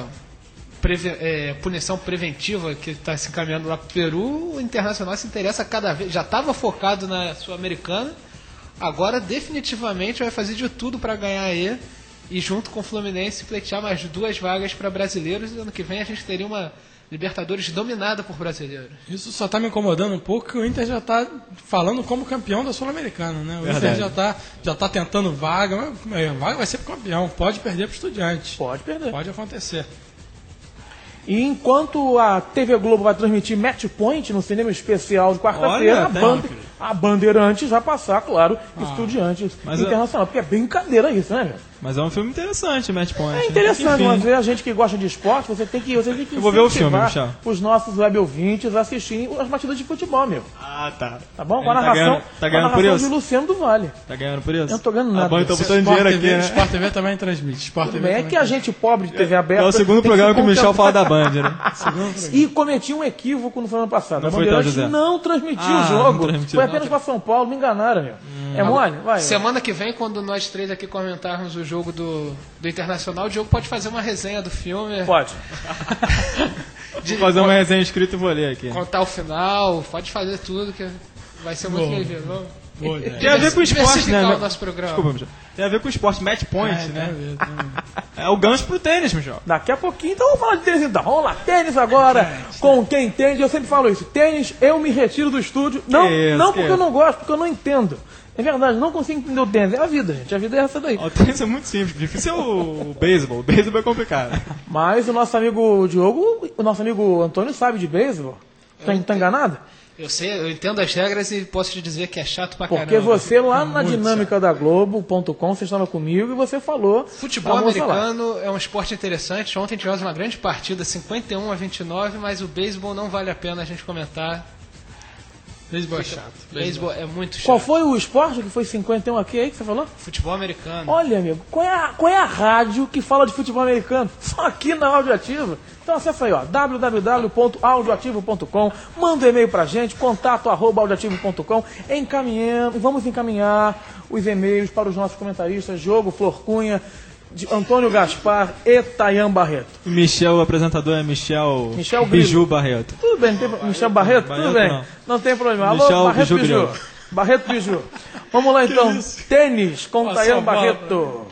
punição preventiva que está se encaminhando lá para o Peru. O Internacional se interessa cada vez, já estava focado na Sul-Americana, agora definitivamente vai fazer de tudo para ganhar aí e junto com o Fluminense pleitear mais 2 vagas para brasileiros, e ano que vem a gente teria uma Libertadores dominada por brasileiros.
Isso só está me incomodando um pouco, que o Inter já está falando como campeão da Sul-Americana, né? O Inter já tá tentando vaga, mas a vaga vai ser pro campeão, pode perder pro Estudiantes.
Pode perder.
Pode acontecer.
E enquanto a TV Globo vai transmitir Match Point no cinema especial de quarta-feira, a Bandeirantes vai passar, claro, Estudiantes Internacional. Porque é brincadeira isso, né, velho?
Mas é um filme interessante, Match Point.
É interessante, mas a gente que gosta de esporte, você tem que
Eu vou ver o filme, Michel.
Os nossos web ouvintes assistirem as partidas de futebol, meu.
Ah, tá.
Tá bom? Com a narração,
tá ganhando por isso?
de Luciano do Vale.
Tá ganhando por isso?
Eu não tô ganhando nada.
A Band tá botando dinheiro aqui, né?
Sport TV também transmite. Sport TV
É que a gente pobre de TV aberta...
É o segundo programa que o Michel fala da Band, né?
E cometi um equívoco no ano passado.
Não
a
foi,
Bandeirantes
José?
não transmitiu o jogo.
transmitiu.
Foi apenas pra São Paulo, me enganaram, meu. É mole? Vai.
Semana que vem, quando nós 3 aqui comentarmos o jogo do Internacional, o Diogo pode fazer uma resenha do filme.
Pode.
Vou fazer uma resenha escrita e vou ler aqui.
Contar o final, pode fazer tudo, que vai ser muito legal.
Tem a ver com o esporte, né?
O nosso programa.
Desculpa, Michel. Tem a ver com o esporte, Match Point, né? É o gancho pro tênis, Michel.
Daqui a pouquinho, então vamos falar de tênis então. Vamos lá, tênis agora, com quem entende. Eu sempre falo isso, tênis, eu me retiro do estúdio. Não porque eu não gosto, porque eu não entendo. É verdade, não consigo entender o tênis. É a vida, gente. A vida é essa daí.
O tênis é muito simples. Difícil é o beisebol. O beisebol é complicado.
Mas o nosso amigo Diogo, o nosso amigo Antônio sabe de beisebol. Tá enganado?
Eu sei, eu entendo as regras e posso te dizer que é chato pra
Porque
caramba.
você lá na dinâmica da Globo.com, você estava comigo e você falou...
Futebol americano é um esporte interessante. Ontem tivemos uma grande partida, 51-29, mas o beisebol não vale a pena a gente comentar.
Beisebol é chato.
Beisebol é muito chato.
Qual foi o esporte que foi 51 aqui aí que você falou?
Futebol americano.
Olha, amigo, qual é a rádio que fala de futebol americano? Só aqui na Audioativo. Então acessa aí, ó, www.audioativo.com, manda um e-mail pra gente, contato@audioativo.com, vamos encaminhar os e-mails para os nossos comentaristas, Diogo Flor Cunha, de Antônio Gaspar e Tayan Barreto.
Michel, o apresentador é Michel Biju Barreto.
Tudo bem, Michel Barreto? Tudo bem, não tem problema. Alô,
Michel
Barreto Biju. Barreto Biju. Vamos lá então, tênis com Tayan Barreto.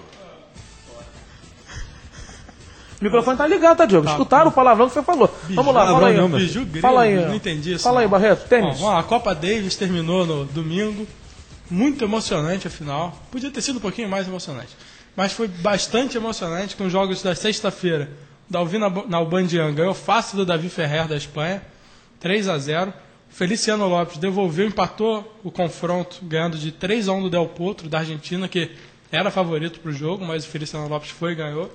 O microfone tá ligado, tá, Diogo? Escutaram o palavrão que você falou. Vamos lá, fala aí. Fala aí.
Não entendi isso.
Fala aí, Barreto, tênis.
Bom, a Copa Davis terminou no domingo. Muito emocionante a final. Podia ter sido um pouquinho mais emocionante. Mas foi bastante emocionante com os jogos da sexta-feira. Dalvin Nalbandian ganhou fácil do Davi Ferrer da Espanha. 3-0. Feliciano Lopes devolveu, empatou o confronto, ganhando de 3-1 do Del Potro, da Argentina, que era favorito para o jogo, mas o Feliciano Lopes foi e ganhou.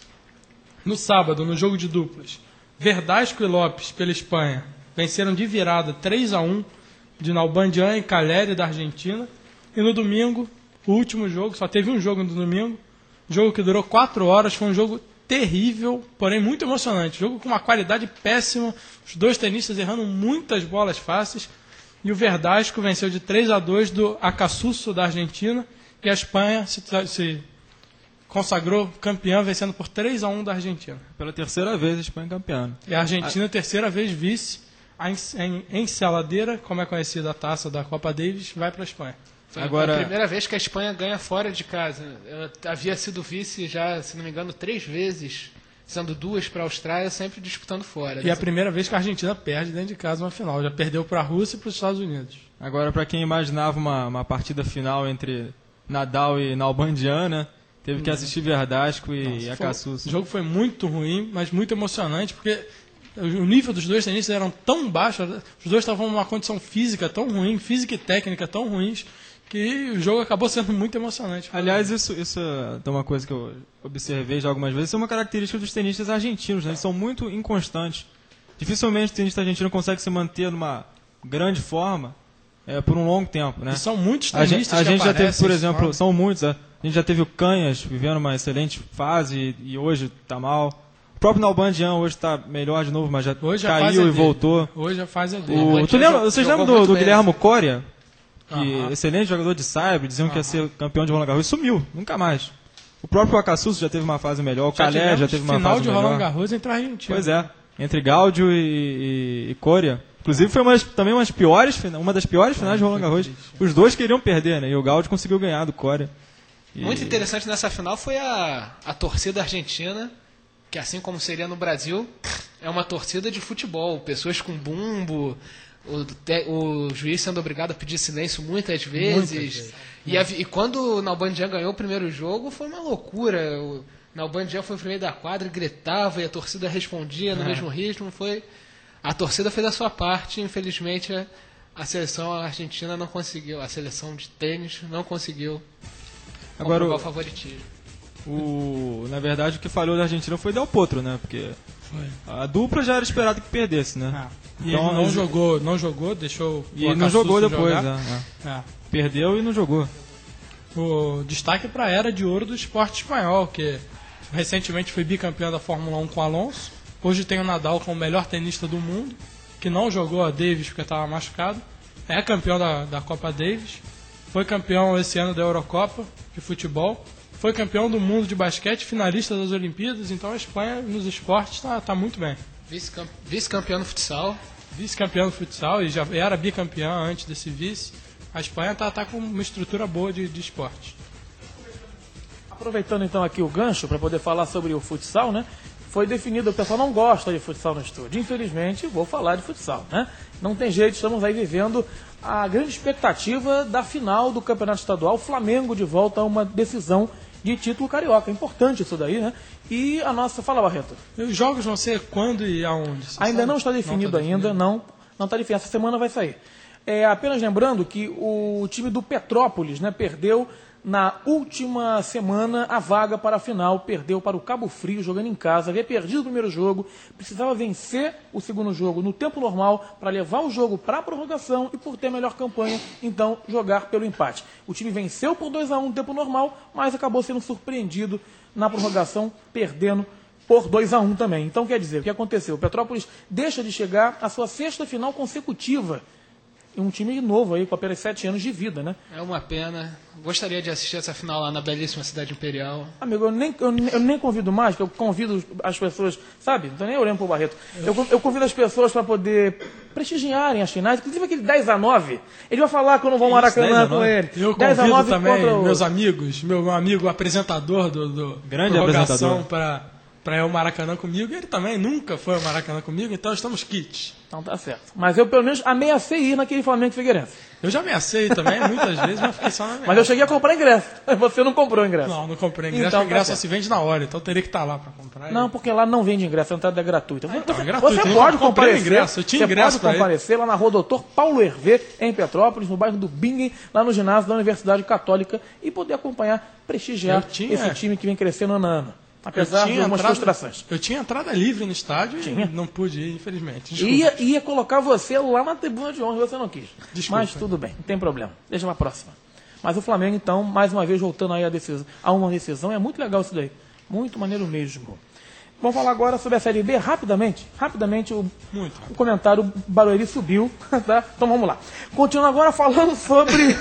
No sábado, no jogo de duplas, Verdasco e Lopes, pela Espanha, venceram de virada 3-1 de Nalbandian e Caleri, da Argentina. E no domingo, o último jogo, só teve um jogo no domingo, jogo que durou 4 horas, foi um jogo terrível, porém muito emocionante. Jogo com uma qualidade péssima, os dois tenistas errando muitas bolas fáceis. E o Verdasco venceu de 3-2 do Acassuso, da Argentina, e a Espanha se consagrou campeã, vencendo por 3-1 da Argentina.
Pela terceira vez a Espanha campeã.
E a Argentina, terceira vez vice. A Ensaladeira, como é conhecida a taça da Copa Davis, vai para a Espanha.
Agora, é a primeira vez que a Espanha ganha fora de casa. Havia sido vice já, se não me engano, 3 vezes, sendo 2 para a Austrália, sempre disputando fora.
E é a primeira vez que a Argentina perde dentro de casa uma final. Já perdeu para a Rússia e para os Estados Unidos.
Agora, para quem imaginava uma partida final entre Nadal e Nalbandian, né? Teve que assistir Verdasco e Acassuso.
O jogo foi muito ruim, mas muito emocionante, porque o nível dos dois tenistas eram tão baixo, os dois estavam numa condição física tão ruim, física e técnica tão ruins, que o jogo acabou sendo muito emocionante.
Aliás, isso é uma coisa que eu observei já algumas vezes, isso é uma característica dos tenistas argentinos, né? Eles são muito inconstantes. Dificilmente o tenista argentino consegue se manter numa grande forma por um longo tempo, né?
E são muitos tenistas
a gente já teve, por
de
exemplo,
forma.
são muitos, a gente já teve o Canhas vivendo uma excelente fase e hoje está mal. O próprio Nalbandian hoje está melhor de novo, mas já caiu e voltou.
Hoje a fase é dele.
Vocês lembram do Guilherme Coria? Que excelente jogador de saibro, diziam que ia ser campeão de Roland Garros, e sumiu, nunca mais. O próprio Acassuso já teve uma fase melhor, o Calé já teve uma
final
fase
de
melhor.
Roland Garros entre a Argentina.
Pois é, entre Gáudio e Coria. Inclusive foi uma das piores finais de Roland Garros. Os dois queriam perder, né? E o Gáudio conseguiu ganhar do Coria.
Muito interessante nessa final foi a torcida argentina, que assim como seria no Brasil, é uma torcida de futebol. Pessoas com bumbo, o juiz sendo obrigado a pedir silêncio muitas vezes. E quando o Nalbandian ganhou o primeiro jogo, foi uma loucura. O Nalbandian foi pro meio da quadra e gritava, e a torcida respondia no mesmo ritmo. A torcida fez a sua parte, infelizmente a seleção argentina não conseguiu, a seleção de tênis não conseguiu comprovar o favoritismo.
Na verdade, o que falhou da Argentina foi Del Potro, né? Porque a dupla já era esperado que perdesse, né?
E então, ele não jogou, deixou
e não jogou depois,
jogar.
Perdeu e não jogou.
O destaque para a era de ouro do esporte espanhol, que recentemente foi bicampeão da Fórmula 1 com Alonso. Hoje tem o Nadal como o melhor tenista do mundo, que não jogou a Davis porque estava machucado. É campeão da Copa Davis. Foi campeão esse ano da Eurocopa de futebol. Foi campeão do mundo de basquete, finalista das Olimpíadas. Então a Espanha nos esportes está muito bem.
Vice-campeão no futsal.
Vice-campeão no futsal e já era bicampeão antes desse vice. A Espanha está com uma estrutura boa de esporte.
Aproveitando então aqui o gancho para poder falar sobre o futsal, né? Foi definido, o pessoal não gosta de futsal no estúdio. Infelizmente, vou falar de futsal, né? Não tem jeito, estamos aí vivendo a grande expectativa da final do Campeonato Estadual. O Flamengo de volta a uma decisão de título carioca. É importante isso daí, né? E a nossa... Fala, Barreto.
Os jogos vão ser quando e aonde?
Ainda não está definido ainda, não está definido. Essa semana vai sair. Apenas lembrando que o time do Petrópolis, né, perdeu na última semana a vaga para a final, perdeu para o Cabo Frio jogando em casa, havia perdido o primeiro jogo, precisava vencer o segundo jogo no tempo normal para levar o jogo para a prorrogação e por ter melhor campanha, então jogar pelo empate. O time venceu por 2-1 no tempo normal, mas acabou sendo surpreendido na prorrogação, perdendo por 2-1 também. Então quer dizer, o que aconteceu? O Petrópolis deixa de chegar à sua sexta final consecutiva. Um time novo aí, com apenas 7 anos de vida, né?
É uma pena. Gostaria de assistir essa final lá na belíssima cidade imperial.
Amigo, eu nem convido mais, porque eu convido as pessoas, sabe? Não estou nem olhando pro Barreto. Eu convido as pessoas para poder prestigiarem as finais. Inclusive aquele 10-9. Ele vai falar que eu não vou ao Maracanã com ele.
Eu convido também meus amigos, meu amigo apresentador do
grande apresentador
para ir ao Maracanã comigo. Ele também nunca foi ao Maracanã comigo, então estamos kits.
Então tá certo. Mas eu pelo menos ameacei ir naquele Flamengo Figueirense.
Eu já ameacei também, muitas vezes, mas fiquei só na ameaça.
Mas eu cheguei a comprar ingresso. Você não comprou ingresso.
Não comprei ingresso.
Então,
o ingresso só se vende na hora, então teria que estar lá para comprar.
Não, porque lá não vende ingresso, a entrada é gratuita.
Então, é gratuito.
Você pode comparecer.
Ingresso. Eu tinha ingresso
você pode comparecer lá na Rua Doutor Paulo Hervé, em Petrópolis, no bairro do Bingen, lá no ginásio da Universidade Católica, e poder acompanhar, prestigiar esse time que vem crescendo ano a ano. Apesar de algumas frustrações.
Eu tinha entrada livre no estádio e não pude ir, infelizmente.
Ia colocar você lá na tribuna de honra, você não quis. Desculpa. Mas tudo bem, não tem problema. Deixa pra próxima. Mas o Flamengo, então, mais uma vez, voltando aí a uma decisão, é muito legal isso daí. Muito maneiro mesmo. Vamos falar agora sobre a Série B rapidamente. Rapidamente, o comentário, o Barueri subiu. Tá? Então vamos lá. Continuando agora falando sobre...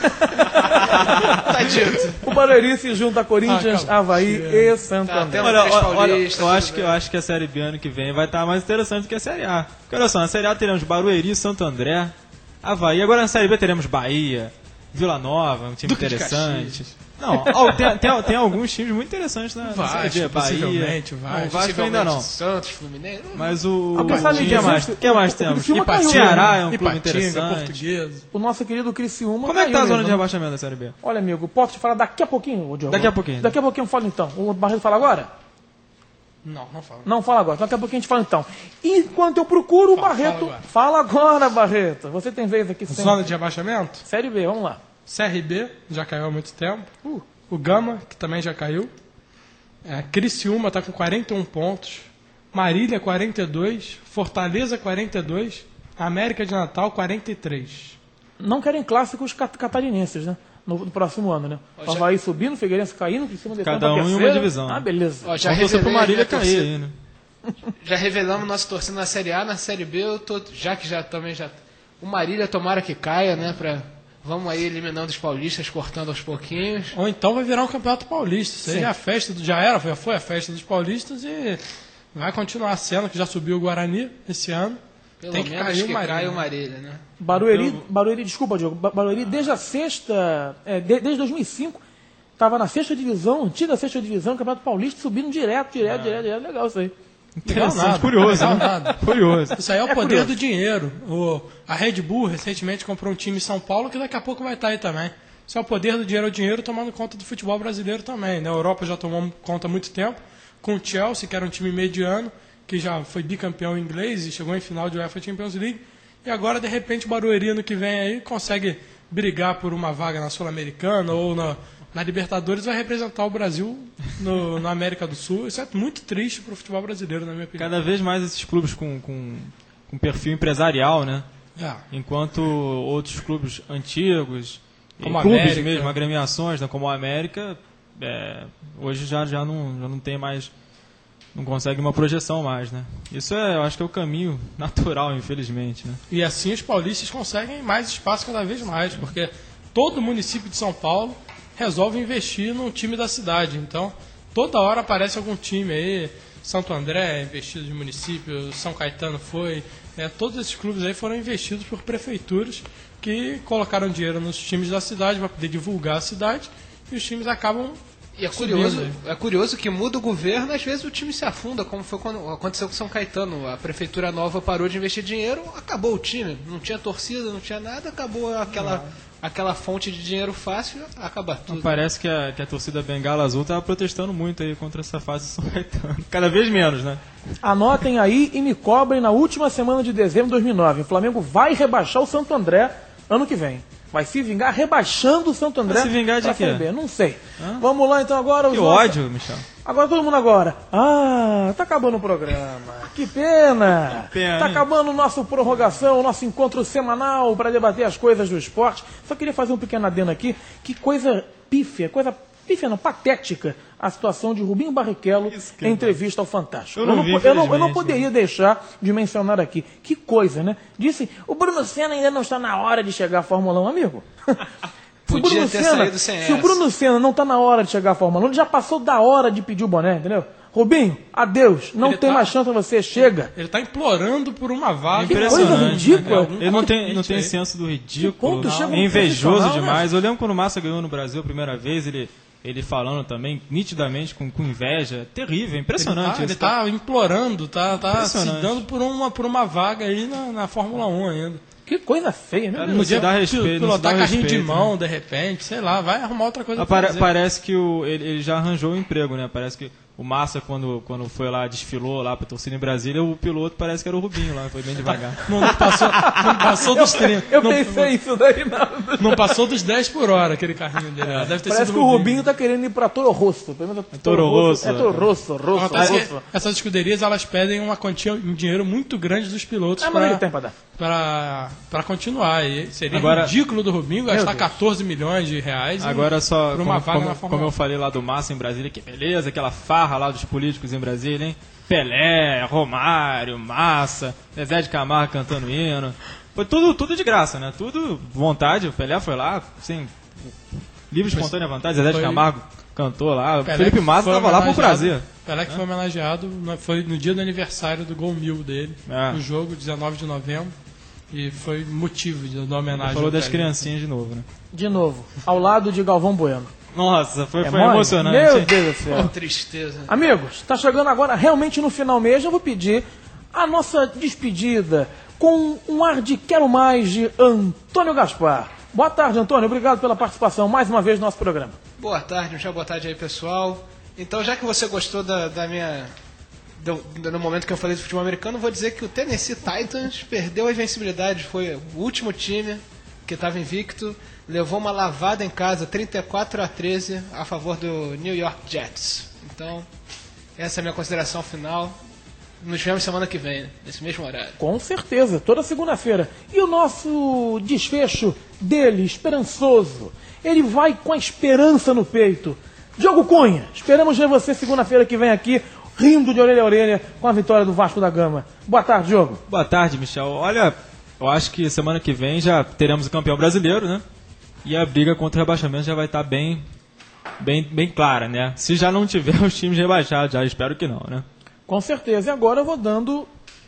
O Barueri se junta a Corinthians, Avaí e Santo André.
Olha, eu acho que a Série B ano que vem vai estar mais interessante do que a Série A. Porque olha só, na Série A teremos Barueri, Santo André, Avaí. Agora na Série B teremos Bahia, Vila Nova, um time interessante. Não, tem alguns times muito interessantes na Série B. Bahia,
o
Vasco ainda não.
Santos, Fluminense.
Mas o...
Quem mais temos?
Ceará é um clube interessante.
Português.
O nosso querido Criciúma.
Como é que tá a zona de rebaixamento da Série B?
Olha, amigo, posso te falar daqui a pouquinho, Diogo?
Daqui a pouquinho.
Daqui a pouquinho eu falo então. O Barreto fala agora?
Não fala.
Não fala agora. Daqui a pouquinho a gente fala então. Enquanto eu procuro o Barreto... Fala agora, Barreto. Você tem vez aqui sempre.
Zona de rebaixamento?
Série B, vamos lá.
CRB, já caiu há muito tempo. O Gama, que também já caiu. Criciúma está com 41 pontos. Marília, 42. Fortaleza, 42. América de Natal, 43.
Não querem clássicos catarinenses, né? No próximo ano, né? O Avaí subindo, o Figueirense caindo, o Criciúma descendo
cada um em uma divisão.
Ah, beleza.
Já revelei pro Marília
cair aí, né?
Já revelamos nossa torcida na Série A, na Série B, já também. O Marília tomara que caia, né? Pra Vamos aí eliminando os paulistas, cortando aos pouquinhos.
Ou então vai virar um campeonato paulista. Isso aí é a festa já foi a festa dos paulistas e vai continuar sendo, que já subiu o Guarani esse ano.
Pelo
tem que
menos
cair
que
o Marília.
caia o Marília, né?
Barueri, desculpa, Diogo. Barueri desde a sexta, desde 2005, estava na sexta divisão, antiga sexta divisão, Campeonato Paulista, subindo direto. Legal isso aí.
Interessante,
curioso, né?
Nada.
Curioso.
Isso aí é o poder do dinheiro. A Red Bull recentemente comprou um time em São Paulo que daqui a pouco vai estar aí também. Isso é o poder do dinheiro, tomando conta do futebol brasileiro também. Na Europa já tomou conta há muito tempo, com o Chelsea, que era um time mediano, que já foi bicampeão inglês e chegou em final de UEFA Champions League. E agora, de repente, o Barueri, ano que vem aí, consegue brigar por uma vaga na Sul-Americana ou na Libertadores, vai representar o Brasil na América do Sul. Isso é muito triste para o futebol brasileiro, na minha opinião.
Cada vez mais esses clubes com perfil empresarial, né? Enquanto outros clubes antigos,
como
clubes
América,
mesmo, agremiações, né, como a América, hoje já não tem mais, não consegue uma projeção mais, né? Isso eu acho que é o caminho natural, infelizmente, né?
E assim os paulistas conseguem mais espaço cada vez mais, porque todo município de São Paulo resolve investir no time da cidade. Então, toda hora aparece algum time aí. Santo André, investido de município, São Caetano foi. Todos esses clubes aí foram investidos por prefeituras que colocaram dinheiro nos times da cidade para poder divulgar a cidade, e os times acabam.
E é curioso que muda o governo, às vezes o time se afunda, como foi quando aconteceu com São Caetano. A prefeitura nova parou de investir dinheiro, acabou o time. Não tinha torcida, não tinha nada, acabou aquela fonte de dinheiro fácil, acaba tudo.
Parece que a torcida Bengala Azul estava protestando muito aí contra essa fase de São Caetano. Cada vez menos, né?
Anotem aí e me cobrem na última semana de dezembro de 2009. O Flamengo vai rebaixar o Santo André ano que vem. Vai se vingar rebaixando o Santo André.
Vai se vingar de quê?
Não sei. Vamos lá então agora.
Que ódio, Michel.
Agora todo mundo agora. Tá acabando o programa. Que pena. Tá acabando o nosso prorrogação, o nosso encontro semanal para debater as coisas do esporte. Só queria fazer um pequeno adendo aqui. Que coisa pífia, patética, a situação de Rubinho Barrichello em entrevista ao Fantástico. Eu não poderia deixar de mencionar aqui. Que coisa, né? Disse, o Bruno Senna ainda não está na hora de chegar à Fórmula 1, amigo. Se o Bruno Senna não está na hora de chegar à Fórmula 1, ele já passou da hora de pedir o boné, entendeu? Rubinho, adeus. Não tem mais chance pra você. Chega.
Ele está implorando por uma vaga.
Que coisa ridícula.
Ele não tem senso do ridículo. É invejoso demais. Eu lembro quando o Massa ganhou no Brasil a primeira vez, ele falando também, nitidamente, com inveja. Terrível, impressionante.
Ele está implorando, tá se dando por uma vaga aí na Fórmula 1 ainda.
Que coisa feia, né?
Não se dá respeito.
Pilotar carrinho de mão,
né?
De repente, sei lá, vai arrumar outra coisa pra fazer.
Parece que ele já arranjou o emprego, né? Parece que o Massa, quando foi lá, desfilou lá pra torcida em Brasília, o piloto parece que era o Rubinho lá, foi bem devagar.
Não passou dos 30.
Eu pensei isso daí,
não passou dos 10 por hora aquele carrinho dele. Deve ter
parece
sido
que o Rubinho tá querendo ir pra Toro Rosso.
Toro Rosso.
Essas escuderias, elas pedem uma quantia em dinheiro muito grande dos pilotos para continuar. E seria ridículo do Rubinho gastar 14 milhões de reais
agora só
por uma vaga na Fórmula 1.
Como eu falei lá do Massa em Brasília, que beleza, aquela farra lá dos políticos em Brasília, hein? Pelé, Romário, Massa, Zezé de Camargo cantando hino. Foi tudo de graça, né? Tudo vontade. O Pelé foi lá, assim, livre, espontânea vontade. Zezé de Camargo cantou lá.
Pelé
Felipe Massa estava lá por prazer.
Pelé que foi homenageado, foi no dia do aniversário do Gol 1000 dele, no jogo, 19 de novembro. E foi motivo de dar homenagem.
Falou das criancinhas de novo, né?
De novo, ao lado de Galvão Bueno.
Nossa, foi emocionante.
Meu Deus do céu.
Tristeza.
Amigos, está chegando agora realmente no final mesmo. Eu vou pedir a nossa despedida com um ar de quero mais de Antônio Gaspar. Boa tarde, Antônio. Obrigado pela participação mais uma vez no nosso programa.
Boa tarde, Michel. Boa tarde aí, pessoal. Então, já que você gostou no momento que eu falei do futebol americano, vou dizer que o Tennessee Titans perdeu a invencibilidade. Foi o último time que estava invicto. Levou uma lavada em casa, 34-13, a favor do New York Jets. Então, essa é a minha consideração final. Nos vemos semana que vem, nesse mesmo horário.
Com certeza, toda segunda-feira. E o nosso desfecho dele, esperançoso. Ele vai com a esperança no peito. Diogo Cunha, esperamos ver você segunda-feira que vem aqui, rindo de orelha a orelha com a vitória do Vasco da Gama. Boa tarde, Diogo.
Boa tarde, Michel. Olha, eu acho que semana que vem já teremos o campeão brasileiro, né? E a briga contra o rebaixamento já vai estar bem clara, né? Se já não tiver os times rebaixados, já espero que não, né?
Com certeza. E agora eu vou dando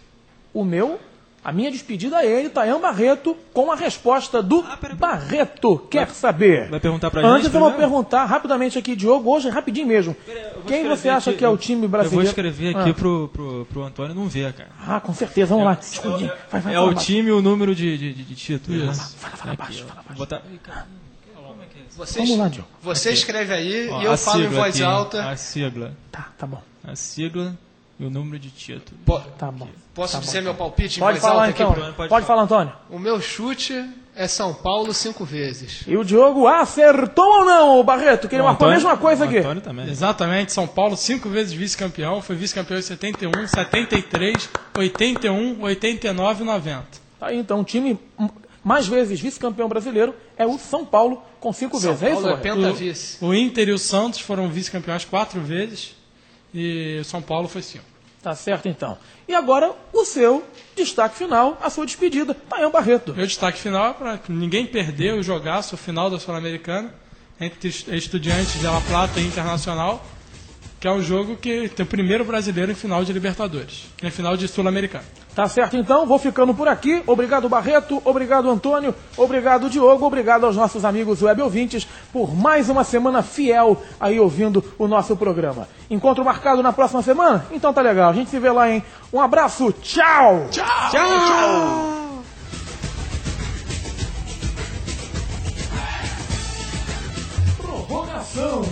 a minha despedida a ele, Tayan Barreto, com a resposta do Barreto. Quer saber?
Vai perguntar pra gente?
Antes eu vou perguntar rapidamente aqui, Diogo, hoje rapidinho mesmo. Quem você acha que é o time brasileiro?
Eu vou escrever aqui pro Antônio não ver, cara.
Ah, com certeza, vamos lá. Escondinho. Vai,
o time e o número de títulos.
Né? Fala baixo.
Botar...
Vamos lá, Diogo.
Você escreve aí e eu falo em voz alta.
A sigla.
Tá bom.
A sigla e o número de título.
Tá bom.
Posso dizer meu palpite em
Pode
voz
falar,
alta
então.
aqui?
Pode falar, Antônio.
O meu chute é São Paulo 5 vezes.
E o Diogo acertou ou não, Barreto? Que ele marcou a mesma coisa aqui.
Antônio também.
Exatamente, São Paulo 5 vezes vice-campeão, foi vice-campeão em 71, 73, 81, 89 e 90.
Aí então, o time mais vezes vice-campeão brasileiro é o São Paulo, com 5 vezes. É isso,
pentavice.
O Inter e o Santos foram vice-campeões 4 vezes e o São Paulo foi 5.
Tá certo, então. E agora, o seu destaque final, a sua despedida, Tayan Barreto.
Meu destaque final é para ninguém perder o jogaço, o final da Sul-Americana, entre Estudiantes de La Plata e Internacional, que é um jogo que tem o primeiro brasileiro em final de Libertadores, em final de Sul-Americana.
Tá certo, então. Vou ficando por aqui. Obrigado, Barreto. Obrigado, Antônio. Obrigado, Diogo. Obrigado aos nossos amigos web ouvintes por mais uma semana fiel aí ouvindo o nosso programa. Encontro marcado na próxima semana? Então tá legal. A gente se vê lá, hein? Um abraço. Tchau.
Tchau.
Tchau. Prorrogação.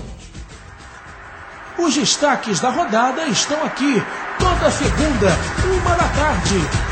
Os destaques da rodada estão aqui, toda segunda, 1 da tarde.